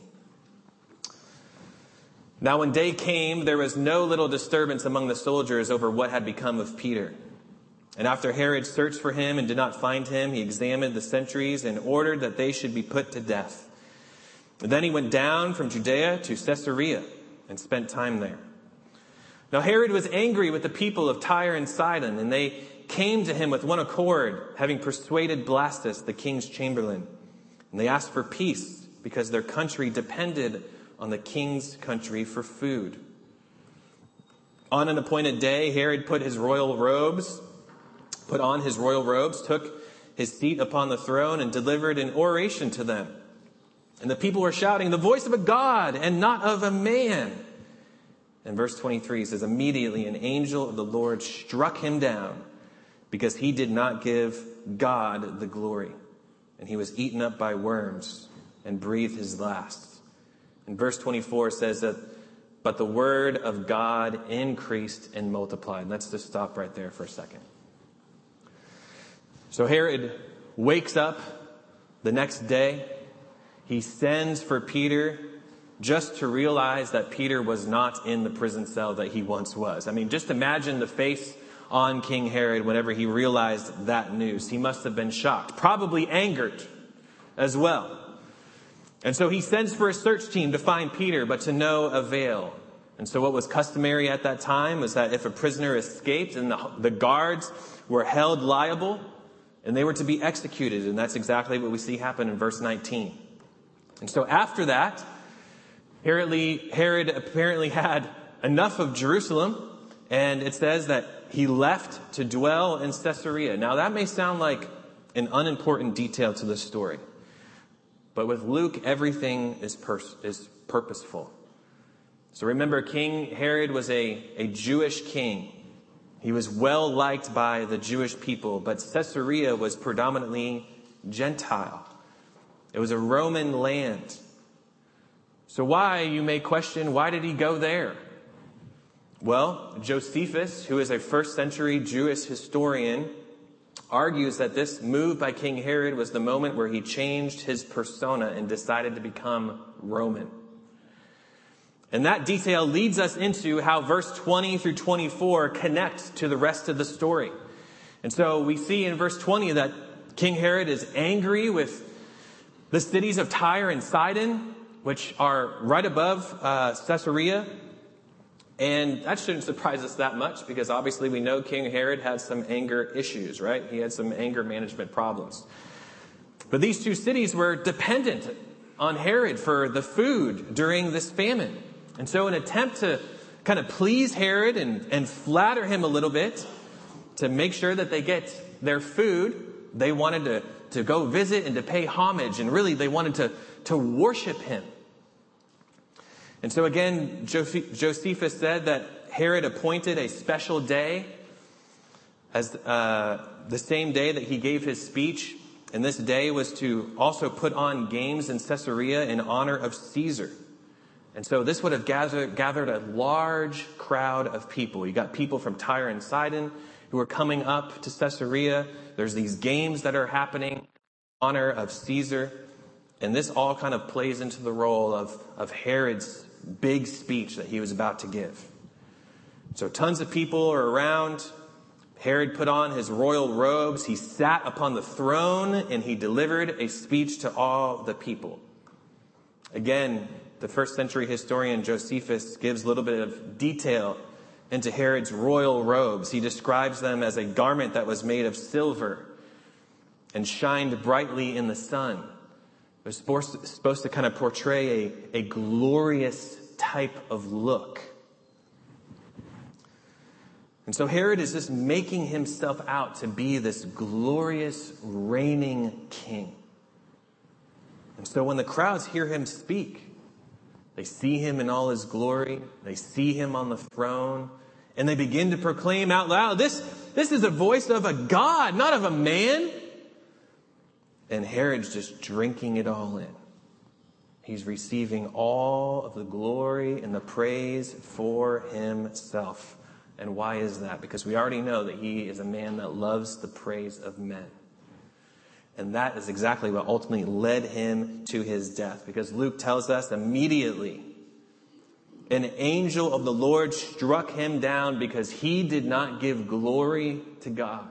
Now when day came, there was no little disturbance among the soldiers over what had become of Peter. And after Herod searched for him and did not find him, he examined the sentries and ordered that they should be put to death. And then he went down from Judea to Caesarea and spent time there. Now Herod was angry with the people of Tyre and Sidon, and they came to him with one accord, having persuaded Blastus, the king's chamberlain. And they asked for peace because their country depended on the king's country for food. On an appointed day, Herod put his royal robes, put on his royal robes, took his seat upon the throne, and delivered an oration to them. And the people were shouting, "The voice of a God and not of a man." And verse twenty-three says, "Immediately an angel of the Lord struck him down because he did not give God the glory. And he was eaten up by worms and breathed his last." And verse twenty-four says that, "But the word of God increased and multiplied." Let's just stop right there for a second. So Herod wakes up the next day. He sends for Peter just to realize that Peter was not in the prison cell that he once was. I mean, just imagine the face on King Herod whenever he realized that news. He must have been shocked, probably angered as well. And so he sends for a search team to find Peter, but to no avail. And so what was customary at that time was that if a prisoner escaped, and the, the guards were held liable, and they were to be executed. And that's exactly what we see happen in verse nineteen. And so after that, Herod apparently had enough of Jerusalem, and it says that he left to dwell in Caesarea. Now that may sound like an unimportant detail to the story, but with Luke, everything is, pers- is purposeful. So remember, King Herod was a, a Jewish king. He was well liked by the Jewish people, but Caesarea was predominantly Gentile. It was a Roman land. So why, you may question, why did he go there? Well, Josephus, who is a first century Jewish historian, argues that this move by King Herod was the moment where he changed his persona and decided to become Roman. And that detail leads us into how verse twenty through twenty-four connect to the rest of the story. And so we see in verse twenty that King Herod is angry with the cities of Tyre and Sidon, which are right above uh, Caesarea. And that shouldn't surprise us that much because obviously we know King Herod had some anger issues, right? He had some anger management problems. But these two cities were dependent on Herod for the food during this famine. And so in an attempt to kind of please Herod and, and flatter him a little bit, to make sure that they get their food, they wanted to, to go visit and to pay homage. And really, they wanted to, to worship him. And so again, Josephus said that Herod appointed a special day as uh, the same day that he gave his speech. And this day was to also put on games in Caesarea in honor of Caesar. And so this would have gathered, gathered a large crowd of people. You got people from Tyre and Sidon who are coming up to Caesarea. There's these games that are happening in honor of Caesar. And this all kind of plays into the role of, of Herod's big speech that he was about to give. So tons of people are around. Herod put on his royal robes. He sat upon the throne and he delivered a speech to all the people. Again, the first century historian Josephus gives a little bit of detail into Herod's royal robes. He describes them as a garment that was made of silver and shined brightly in the sun. It was supposed to, supposed to kind of portray a, a glorious type of look. And so Herod is just making himself out to be this glorious, reigning king. And so when the crowds hear him speak, they see him in all his glory. They see him on the throne. And they begin to proclaim out loud, this, this is the voice of a God, not of a man. And Herod's just drinking it all in. He's receiving all of the glory and the praise for himself. And why is that? Because we already know that he is a man that loves the praise of men. And that is exactly what ultimately led him to his death. Because Luke tells us immediately an angel of the Lord struck him down because he did not give glory to God.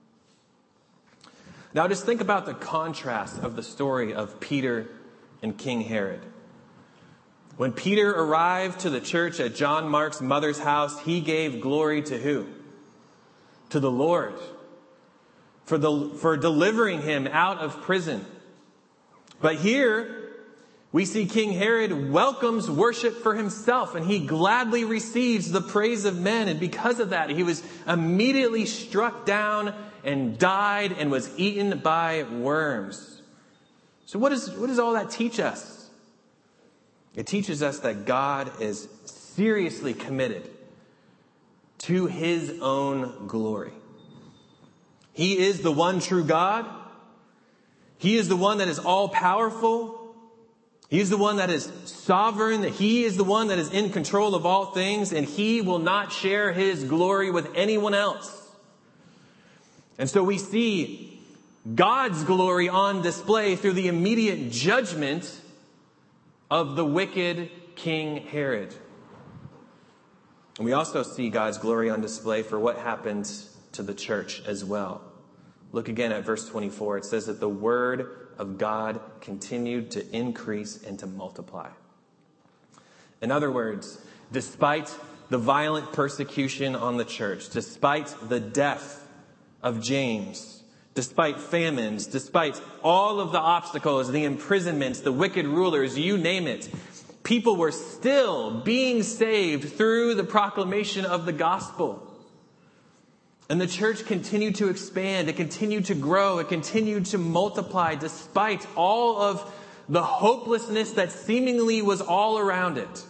Now just think about the contrast of the story of Peter and King Herod. When Peter arrived to the church at John Mark's mother's house, he gave glory to who? To the Lord. For the, for delivering him out of prison. But here, we see King Herod welcomes worship for himself, and he gladly receives the praise of men. And because of that, he was immediately struck down and died and was eaten by worms. So what, is, what does all that teach us? It teaches us that God is seriously committed to his own glory. He is the one true God. He is the one that is all powerful. He is the one that is sovereign. He is the one that is in control of all things, and he will not share his glory with anyone else. And so we see God's glory on display through the immediate judgment of the wicked King Herod. And we also see God's glory on display for what happens to the church as well. Look again at verse twenty-four. It says that the word of God continued to increase and to multiply. In other words, despite the violent persecution on the church, despite the death of James, despite famines, despite all of the obstacles, the imprisonments, the wicked rulers, you name it, people were still being saved through the proclamation of the gospel. And the church continued to expand, it continued to grow, it continued to multiply despite all of the hopelessness that seemingly was all around it.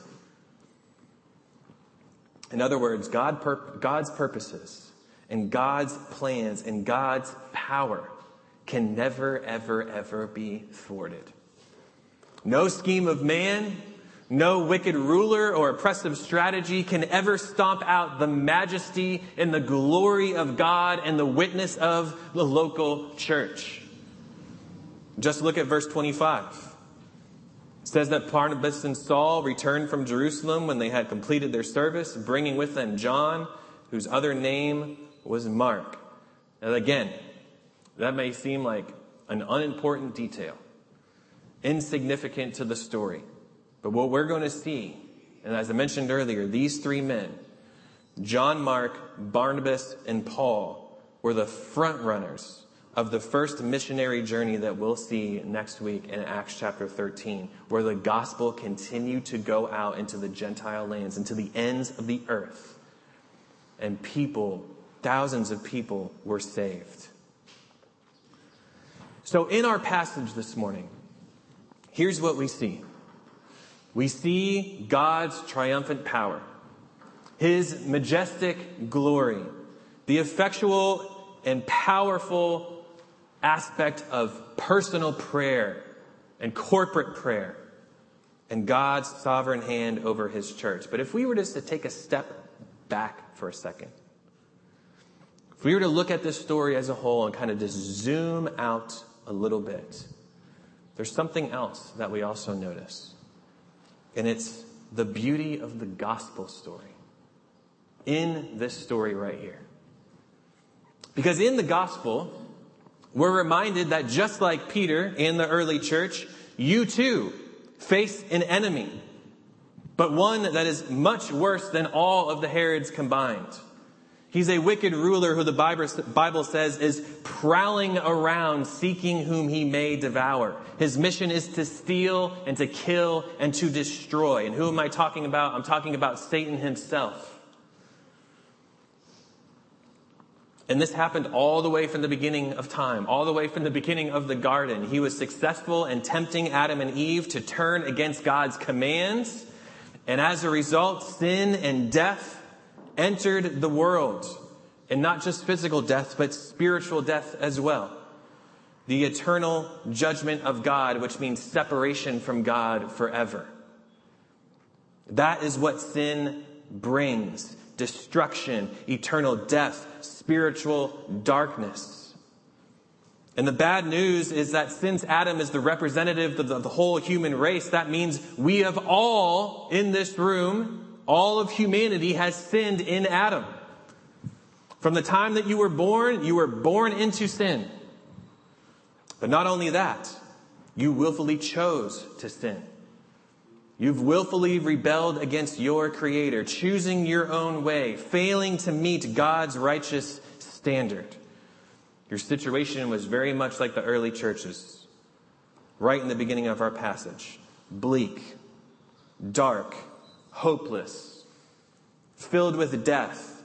In other words, God pur- God's purposes and God's plans and God's power can never, ever, ever be thwarted. No scheme of man, no wicked ruler or oppressive strategy can ever stomp out the majesty and the glory of God and the witness of the local church. Just look at verse twenty-five. It says that Barnabas and Saul returned from Jerusalem when they had completed their service, bringing with them John, whose other name was Mark. And again, that may seem like an unimportant detail, insignificant to the story. But what we're going to see, and as I mentioned earlier, these three men, John Mark, Barnabas, and Paul, were the front runners of the first missionary journey that we'll see next week in Acts chapter thirteen, where the gospel continued to go out into the Gentile lands, into the ends of the earth. And people, thousands of people were saved. So in our passage this morning, here's what we see. We see God's triumphant power, his majestic glory, the effectual and powerful aspect of personal prayer and corporate prayer, and God's sovereign hand over his church. But if we were just to take a step back for a second, if we were to look at this story as a whole and kind of just zoom out a little bit, there's something else that we also notice. And it's the beauty of the gospel story in this story right here. Because in the gospel, we're reminded that just like Peter and the early church, you too face an enemy, but one that is much worse than all of the Herods combined. He's a wicked ruler who the Bible says is prowling around seeking whom he may devour. His mission is to steal and to kill and to destroy. And who am I talking about? I'm talking about Satan himself. And this happened all the way from the beginning of time, all the way from the beginning of the garden. He was successful in tempting Adam and Eve to turn against God's commands. And as a result, sin and death entered the world. And not just physical death, but spiritual death as well. The eternal judgment of God, which means separation from God forever. That is what sin brings. Destruction, eternal death, spiritual darkness. And the bad news is that since Adam is the representative of the, the whole human race, that means we have all in this room, all of humanity has sinned in Adam. From the time that you were born, you were born into sin. But not only that, you willfully chose to sin. You've willfully rebelled against your Creator, choosing your own way, failing to meet God's righteous standard. Your situation was very much like the early churches, right in the beginning of our passage. Bleak, dark, hopeless, filled with death.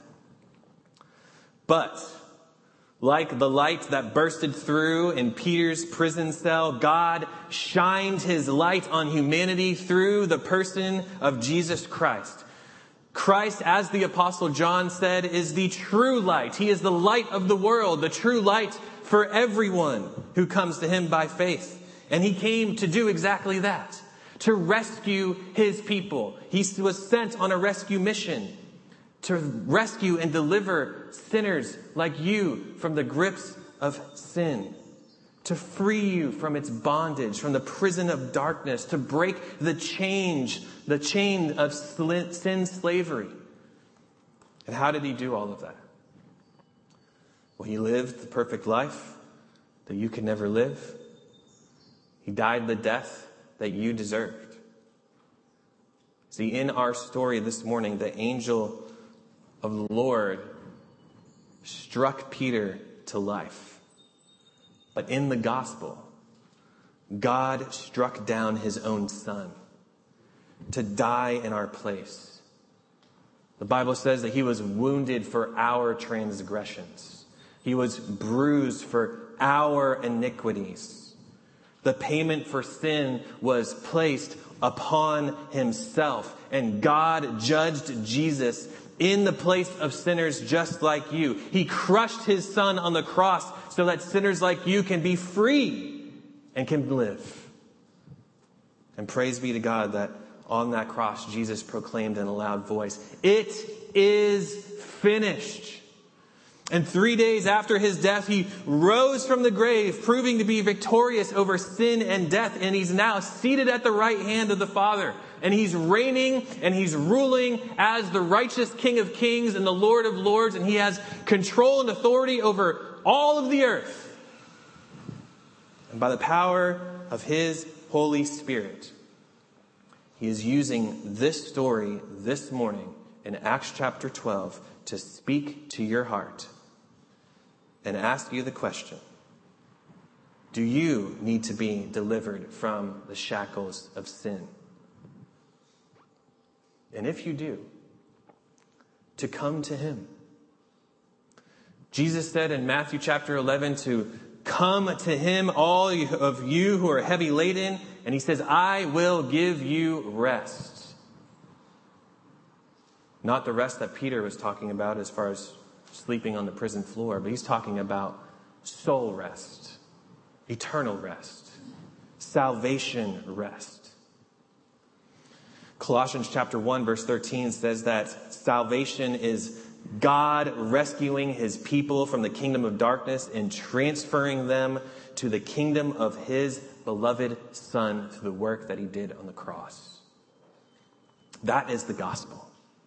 But like the light that bursted through in Peter's prison cell, God shined his light on humanity through the person of Jesus Christ. Christ, as the Apostle John said, is the true light. He is the light of the world, the true light for everyone who comes to him by faith. And he came to do exactly that, to rescue his people. He was sent on a rescue mission to rescue and deliver sinners like you from the grips of sin, to free you from its bondage, from the prison of darkness, to break the change, the chain of sin slavery. And how did he do all of that? Well, he lived the perfect life that you could never live. He died the death that you deserved. See, in our story this morning, the angel of the Lord struck Peter to life. But in the gospel, God struck down his own son to die in our place. The Bible says that he was wounded for our transgressions. He was bruised for our iniquities. The payment for sin was placed upon himself, and God judged Jesus in the place of sinners just like you. He crushed his son on the cross so that sinners like you can be free and can live. And praise be to God that on that cross, Jesus proclaimed in a loud voice, "It is finished." And three days after his death, he rose from the grave, proving to be victorious over sin and death. And he's now seated at the right hand of the Father. And he's reigning and he's ruling as the righteous King of Kings and the Lord of Lords. And he has control and authority over all of the earth. And by the power of his Holy Spirit, he is using this story this morning in Acts chapter twelve to speak to your heart and ask you the question, Do you need to be delivered from the shackles of sin? And if you do, to come to him. Jesus said in Matthew chapter eleven to come to him, all of you who are heavy laden, and he says, I will give you rest. Not the rest that Peter was talking about as far as sleeping on the prison floor, but he's talking about soul rest, eternal rest, salvation rest. Colossians chapter one verse thirteen says that salvation is God rescuing his people from the kingdom of darkness and transferring them to the kingdom of his beloved Son through the work that he did on the cross. That is the gospel.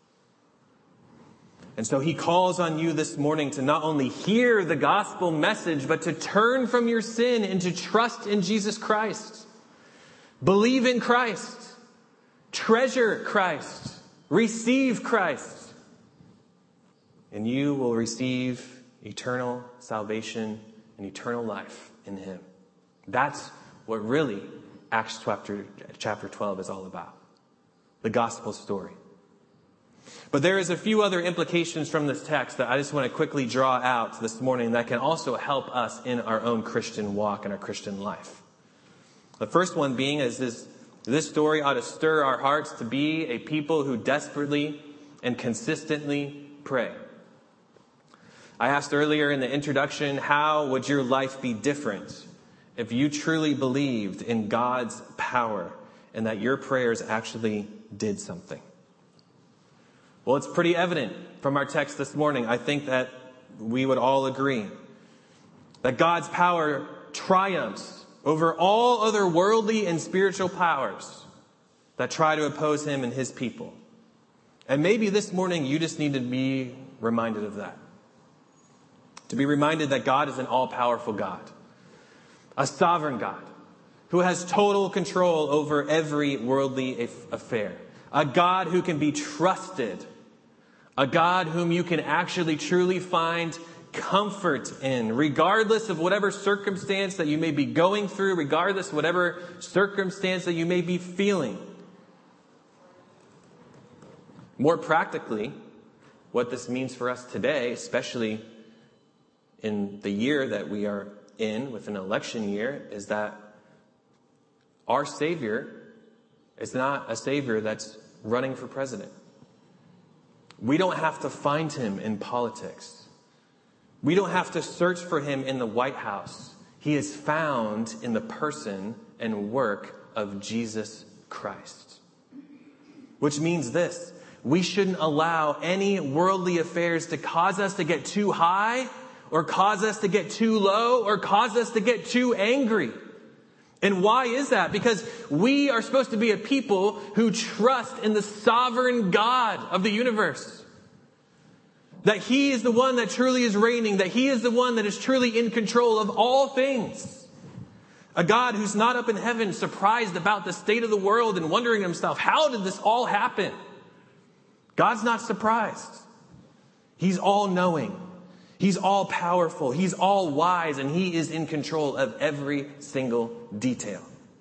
And so he calls on you this morning to not only hear the gospel message, but to turn from your sin and to trust in Jesus Christ. Believe in Christ. Treasure Christ. Receive Christ. And you will receive eternal salvation and eternal life in him. That's what really Acts chapter, chapter twelve is all about. The gospel story. But there is a few other implications from this text that I just want to quickly draw out this morning that can also help us in our own Christian walk and our Christian life. The first one being is this, this story ought to stir our hearts to be a people who desperately and consistently pray. I asked earlier in the introduction, how would your life be different if you truly believed in God's power and that your prayers actually did something? Well, it's pretty evident from our text this morning. I think that we would all agree that God's power triumphs over all other worldly and spiritual powers that try to oppose him and his people. And maybe this morning you just need to be reminded of that. To be reminded that God is an all-powerful God, a sovereign God who has total control over every worldly affair, a God who can be trusted, a God whom you can actually truly find comfort in, regardless of whatever circumstance that you may be going through, regardless of whatever circumstance that you may be feeling. More practically, what this means for us today, especially in the year that we are in with an election year, is that our Savior is not a Savior that's running for president. We don't have to find him in politics. We don't have to search for him in the White House. He is found in the person and work of Jesus Christ. Which means this: we shouldn't allow any worldly affairs to cause us to get too high, or cause us to get too low, or cause us to get too angry. And why is that? Because we are supposed to be a people who trust in the sovereign God of the universe. That he is the one that truly is reigning. That he is the one that is truly in control of all things. A God who's not up in heaven surprised about the state of the world and wondering to himself, how did this all happen? God's not surprised. He's all-knowing. He's all powerful. He's all wise, and he is in control of every single detail.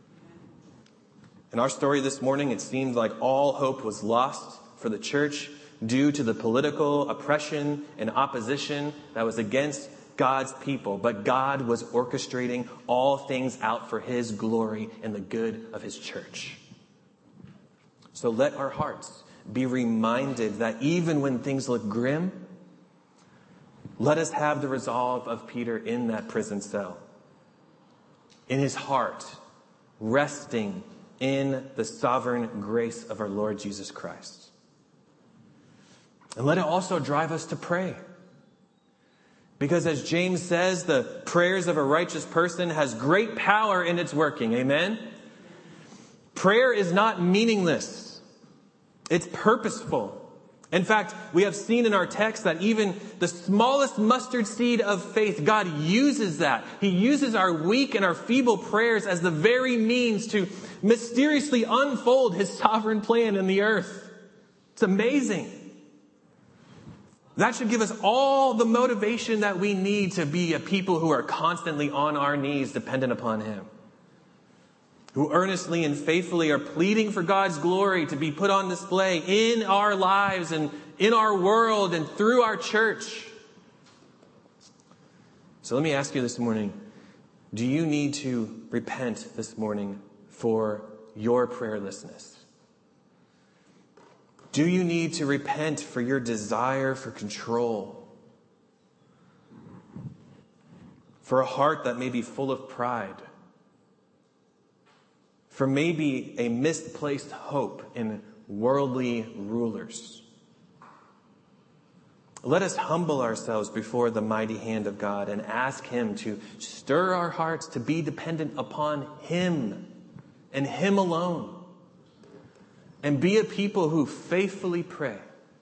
In our story this morning, it seemed like all hope was lost for the church due to the political oppression and opposition that was against God's people. But God was orchestrating all things out for his glory and the good of his church. So let our hearts be reminded that even when things look grim, let us have the resolve of Peter in that prison cell, in his heart, resting in the sovereign grace of our Lord Jesus Christ. And let it also drive us to pray. Because as James says, the prayers of a righteous person has great power in its working. Amen? Prayer is not meaningless. It's purposeful. In fact, we have seen in our text that even the smallest mustard seed of faith, God uses that. He uses our weak and our feeble prayers as the very means to mysteriously unfold his sovereign plan in the earth. It's amazing. That should give us all the motivation that we need to be a people who are constantly on our knees dependent upon him. Who earnestly and faithfully are pleading for God's glory to be put on display in our lives and in our world and through our church. So let me ask you this morning, do you need to repent this morning for your prayerlessness? Do you need to repent for your desire for control? For a heart that may be full of pride? For maybe a misplaced hope in worldly rulers? Let us humble ourselves before the mighty hand of God and ask him to stir our hearts to be dependent upon him and him alone. And be a people who faithfully pray.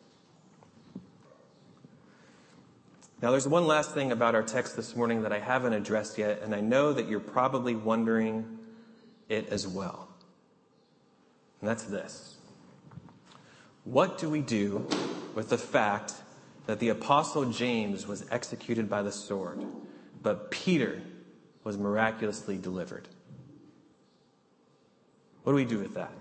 Now, there's one last thing about our text this morning that I haven't addressed yet, and I know that you're probably wondering it as well. And that's this. What do we do with the fact that the Apostle James was executed by the sword, but Peter was miraculously delivered? What do we do with that?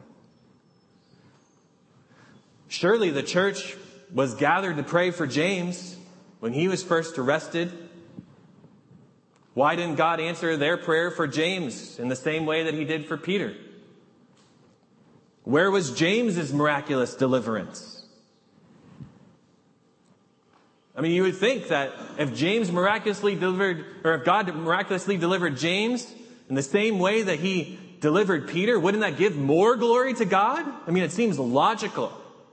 Surely the church was gathered to pray for James when he was first arrested. Why didn't God answer their prayer for James in the same way that he did for Peter? Where was James's miraculous deliverance? I mean, you would think that if James miraculously delivered, or if God miraculously delivered James in the same way that he delivered Peter, wouldn't that give more glory to God? I mean, it seems logical.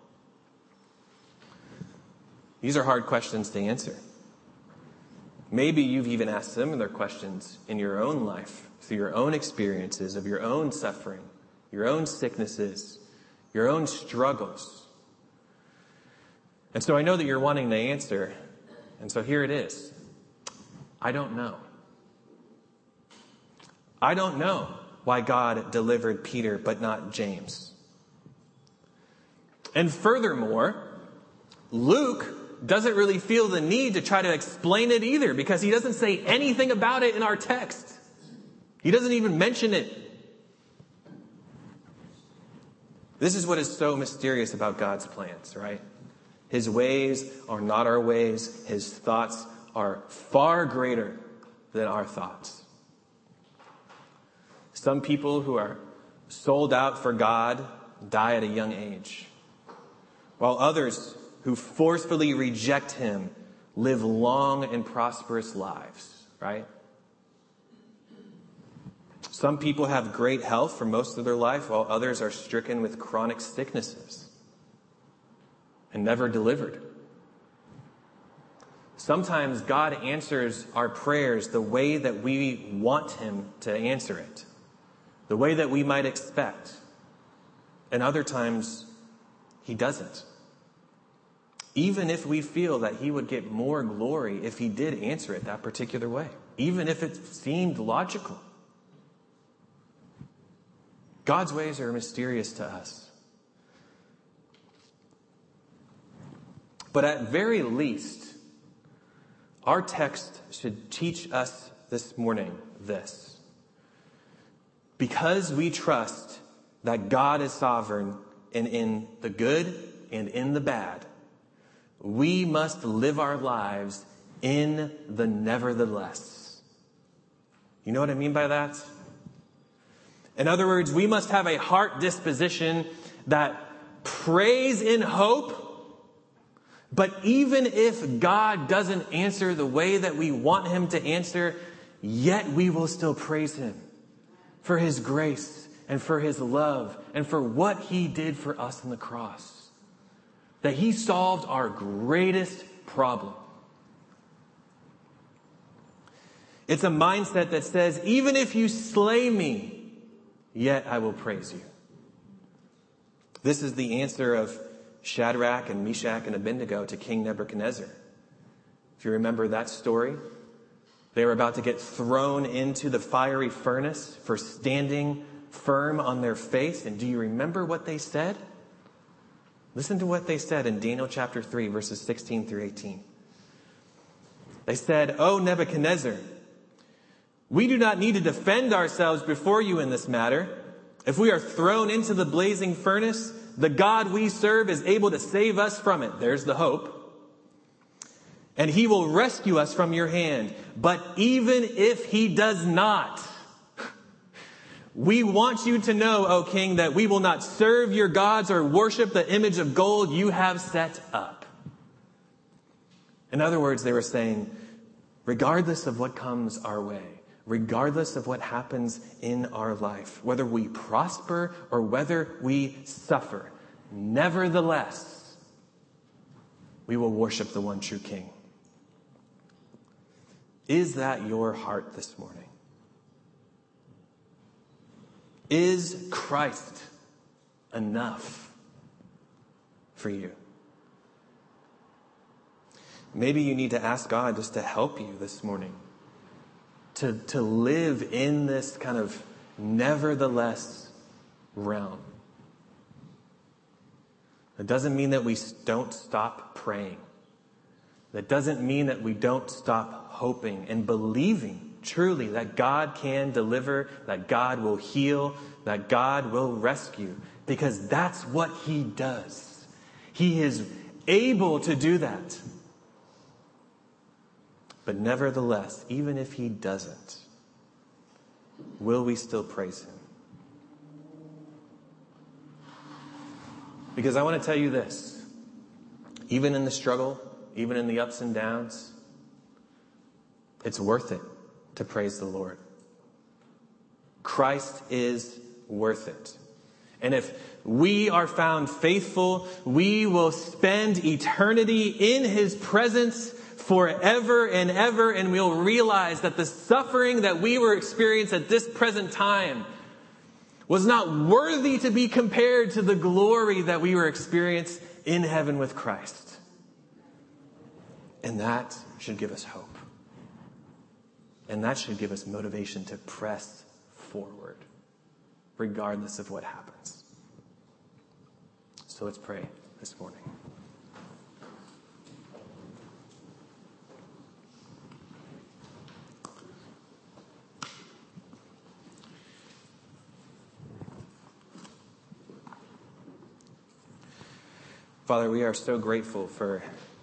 These are hard questions to answer. Maybe you've even asked similar questions in your own life, through your own experiences of your own suffering, your own sicknesses, your own struggles. And so I know that you're wanting to answer, and so here it is. I don't know. I don't know why God delivered Peter but not James. And furthermore, Luke doesn't really feel the need to try to explain it either, because he doesn't say anything about it in our text. He doesn't even mention it. This is what is so mysterious about God's plans, right? His ways are not our ways. His thoughts are far greater than our thoughts. Some people who are sold out for God die at a young age, while others who forcefully reject him live long and prosperous lives, right? Some people have great health for most of their life, while others are stricken with chronic sicknesses and never delivered. Sometimes God answers our prayers the way that we want him to answer it, the way that we might expect. And other times, he doesn't. Even if we feel that he would get more glory if he did answer it that particular way. Even if it seemed logical. God's ways are mysterious to us. But at very least, our text should teach us this morning this. Because we trust that God is sovereign and in the good and in the bad, we must live our lives in the nevertheless. You know what I mean by that? In other words, we must have a heart disposition that prays in hope. But even if God doesn't answer the way that we want him to answer, yet we will still praise him for his grace and for his love and for what he did for us on the cross. That he solved our greatest problem. It's a mindset that says, even if you slay me, yet I will praise you. This is the answer of Shadrach and Meshach and Abednego to King Nebuchadnezzar. If you remember that story, they were about to get thrown into the fiery furnace for standing firm on their faith. And do you remember what they said? Listen to what they said in Daniel chapter three, verses sixteen through eighteen. They said, "O Nebuchadnezzar, we do not need to defend ourselves before you in this matter. If we are thrown into the blazing furnace, the God we serve is able to save us from it." There's the hope. "And he will rescue us from your hand. But even if he does not, we want you to know, O king, that we will not serve your gods or worship the image of gold you have set up." In other words, they were saying, regardless of what comes our way, regardless of what happens in our life, whether we prosper or whether we suffer, nevertheless, we will worship the one true King. Is that your heart this morning? Is Christ enough for you? Maybe you need to ask God just to help you this morning to, to live in this kind of nevertheless realm. It doesn't mean that we don't stop praying. That doesn't mean that we don't stop hoping and believing truly that God can deliver, that God will heal, that God will rescue, because that's what he does. He is able to do that. But nevertheless, even if he doesn't, will we still praise him? Because I want to tell you this, even in the struggle, even in the ups and downs, it's worth it to praise the Lord. Christ is worth it. And if we are found faithful, we will spend eternity in his presence forever and ever, and we'll realize that the suffering that we were experiencing at this present time was not worthy to be compared to the glory that we were experiencing in heaven with Christ. And that should give us hope. And that should give us motivation to press forward, regardless of what happens. So let's pray this morning. Father, we are so grateful for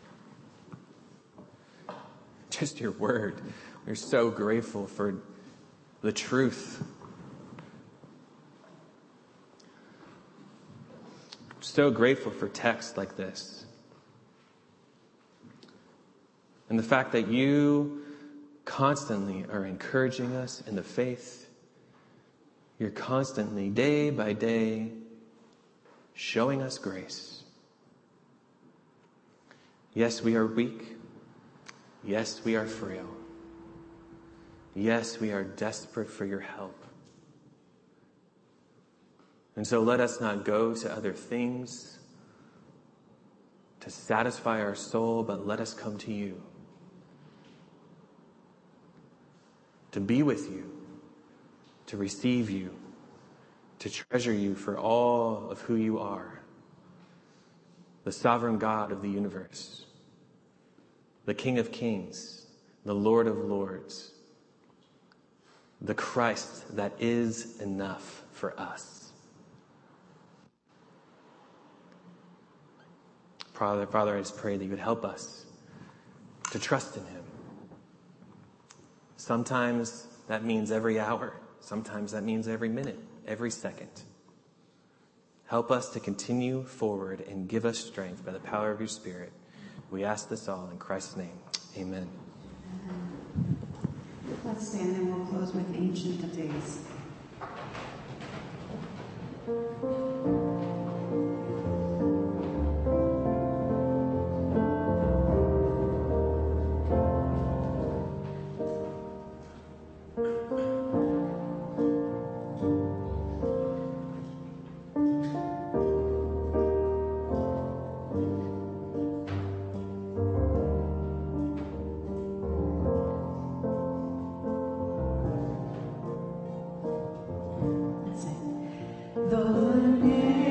just your word. We're so grateful for the truth. So grateful for texts like this. And the fact that you constantly are encouraging us in the faith. You're constantly, day by day, showing us grace. Yes, we are weak. Yes, we are frail. Yes, we are desperate for your help. And so let us not go to other things to satisfy our soul, but let us come to you. To be with you, to receive you, to treasure you for all of who you are. The sovereign God of the universe, the King of kings, the Lord of lords, the Christ that is enough for us. Father, Father, I just pray that you would help us to trust in him. Sometimes that means every hour. Sometimes that means every minute, every second. Help us to continue forward and give us strength by the power of your Spirit. We ask this all in Christ's name. Amen. Let's stand and we'll close with Ancient of Days. The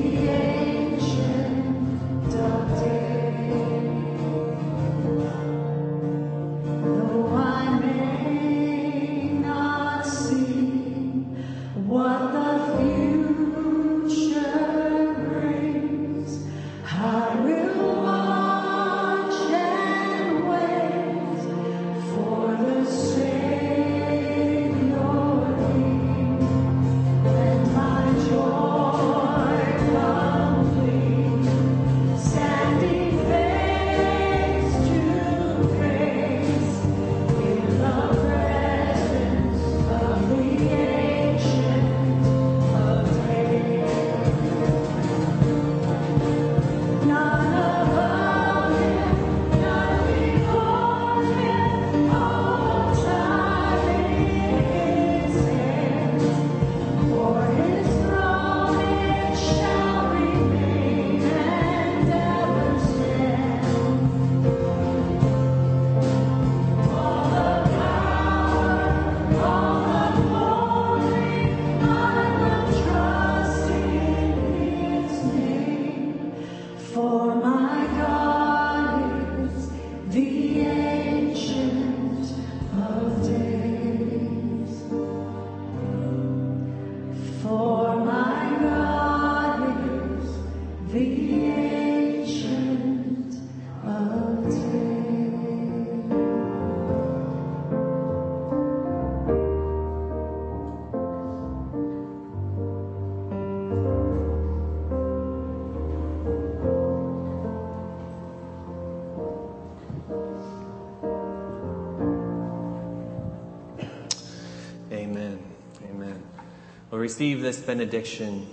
Receive this benediction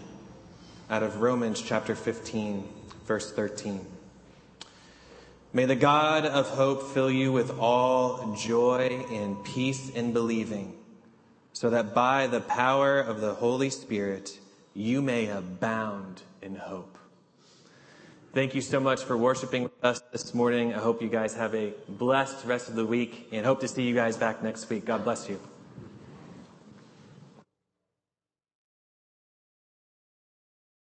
out of Romans chapter fifteen, verse thirteen. May the God of hope fill you with all joy and peace in believing, so that by the power of the Holy Spirit you may abound in hope. Thank you so much for worshiping with us this morning. I hope you guys have a blessed rest of the week and hope to see you guys back next week. God bless you.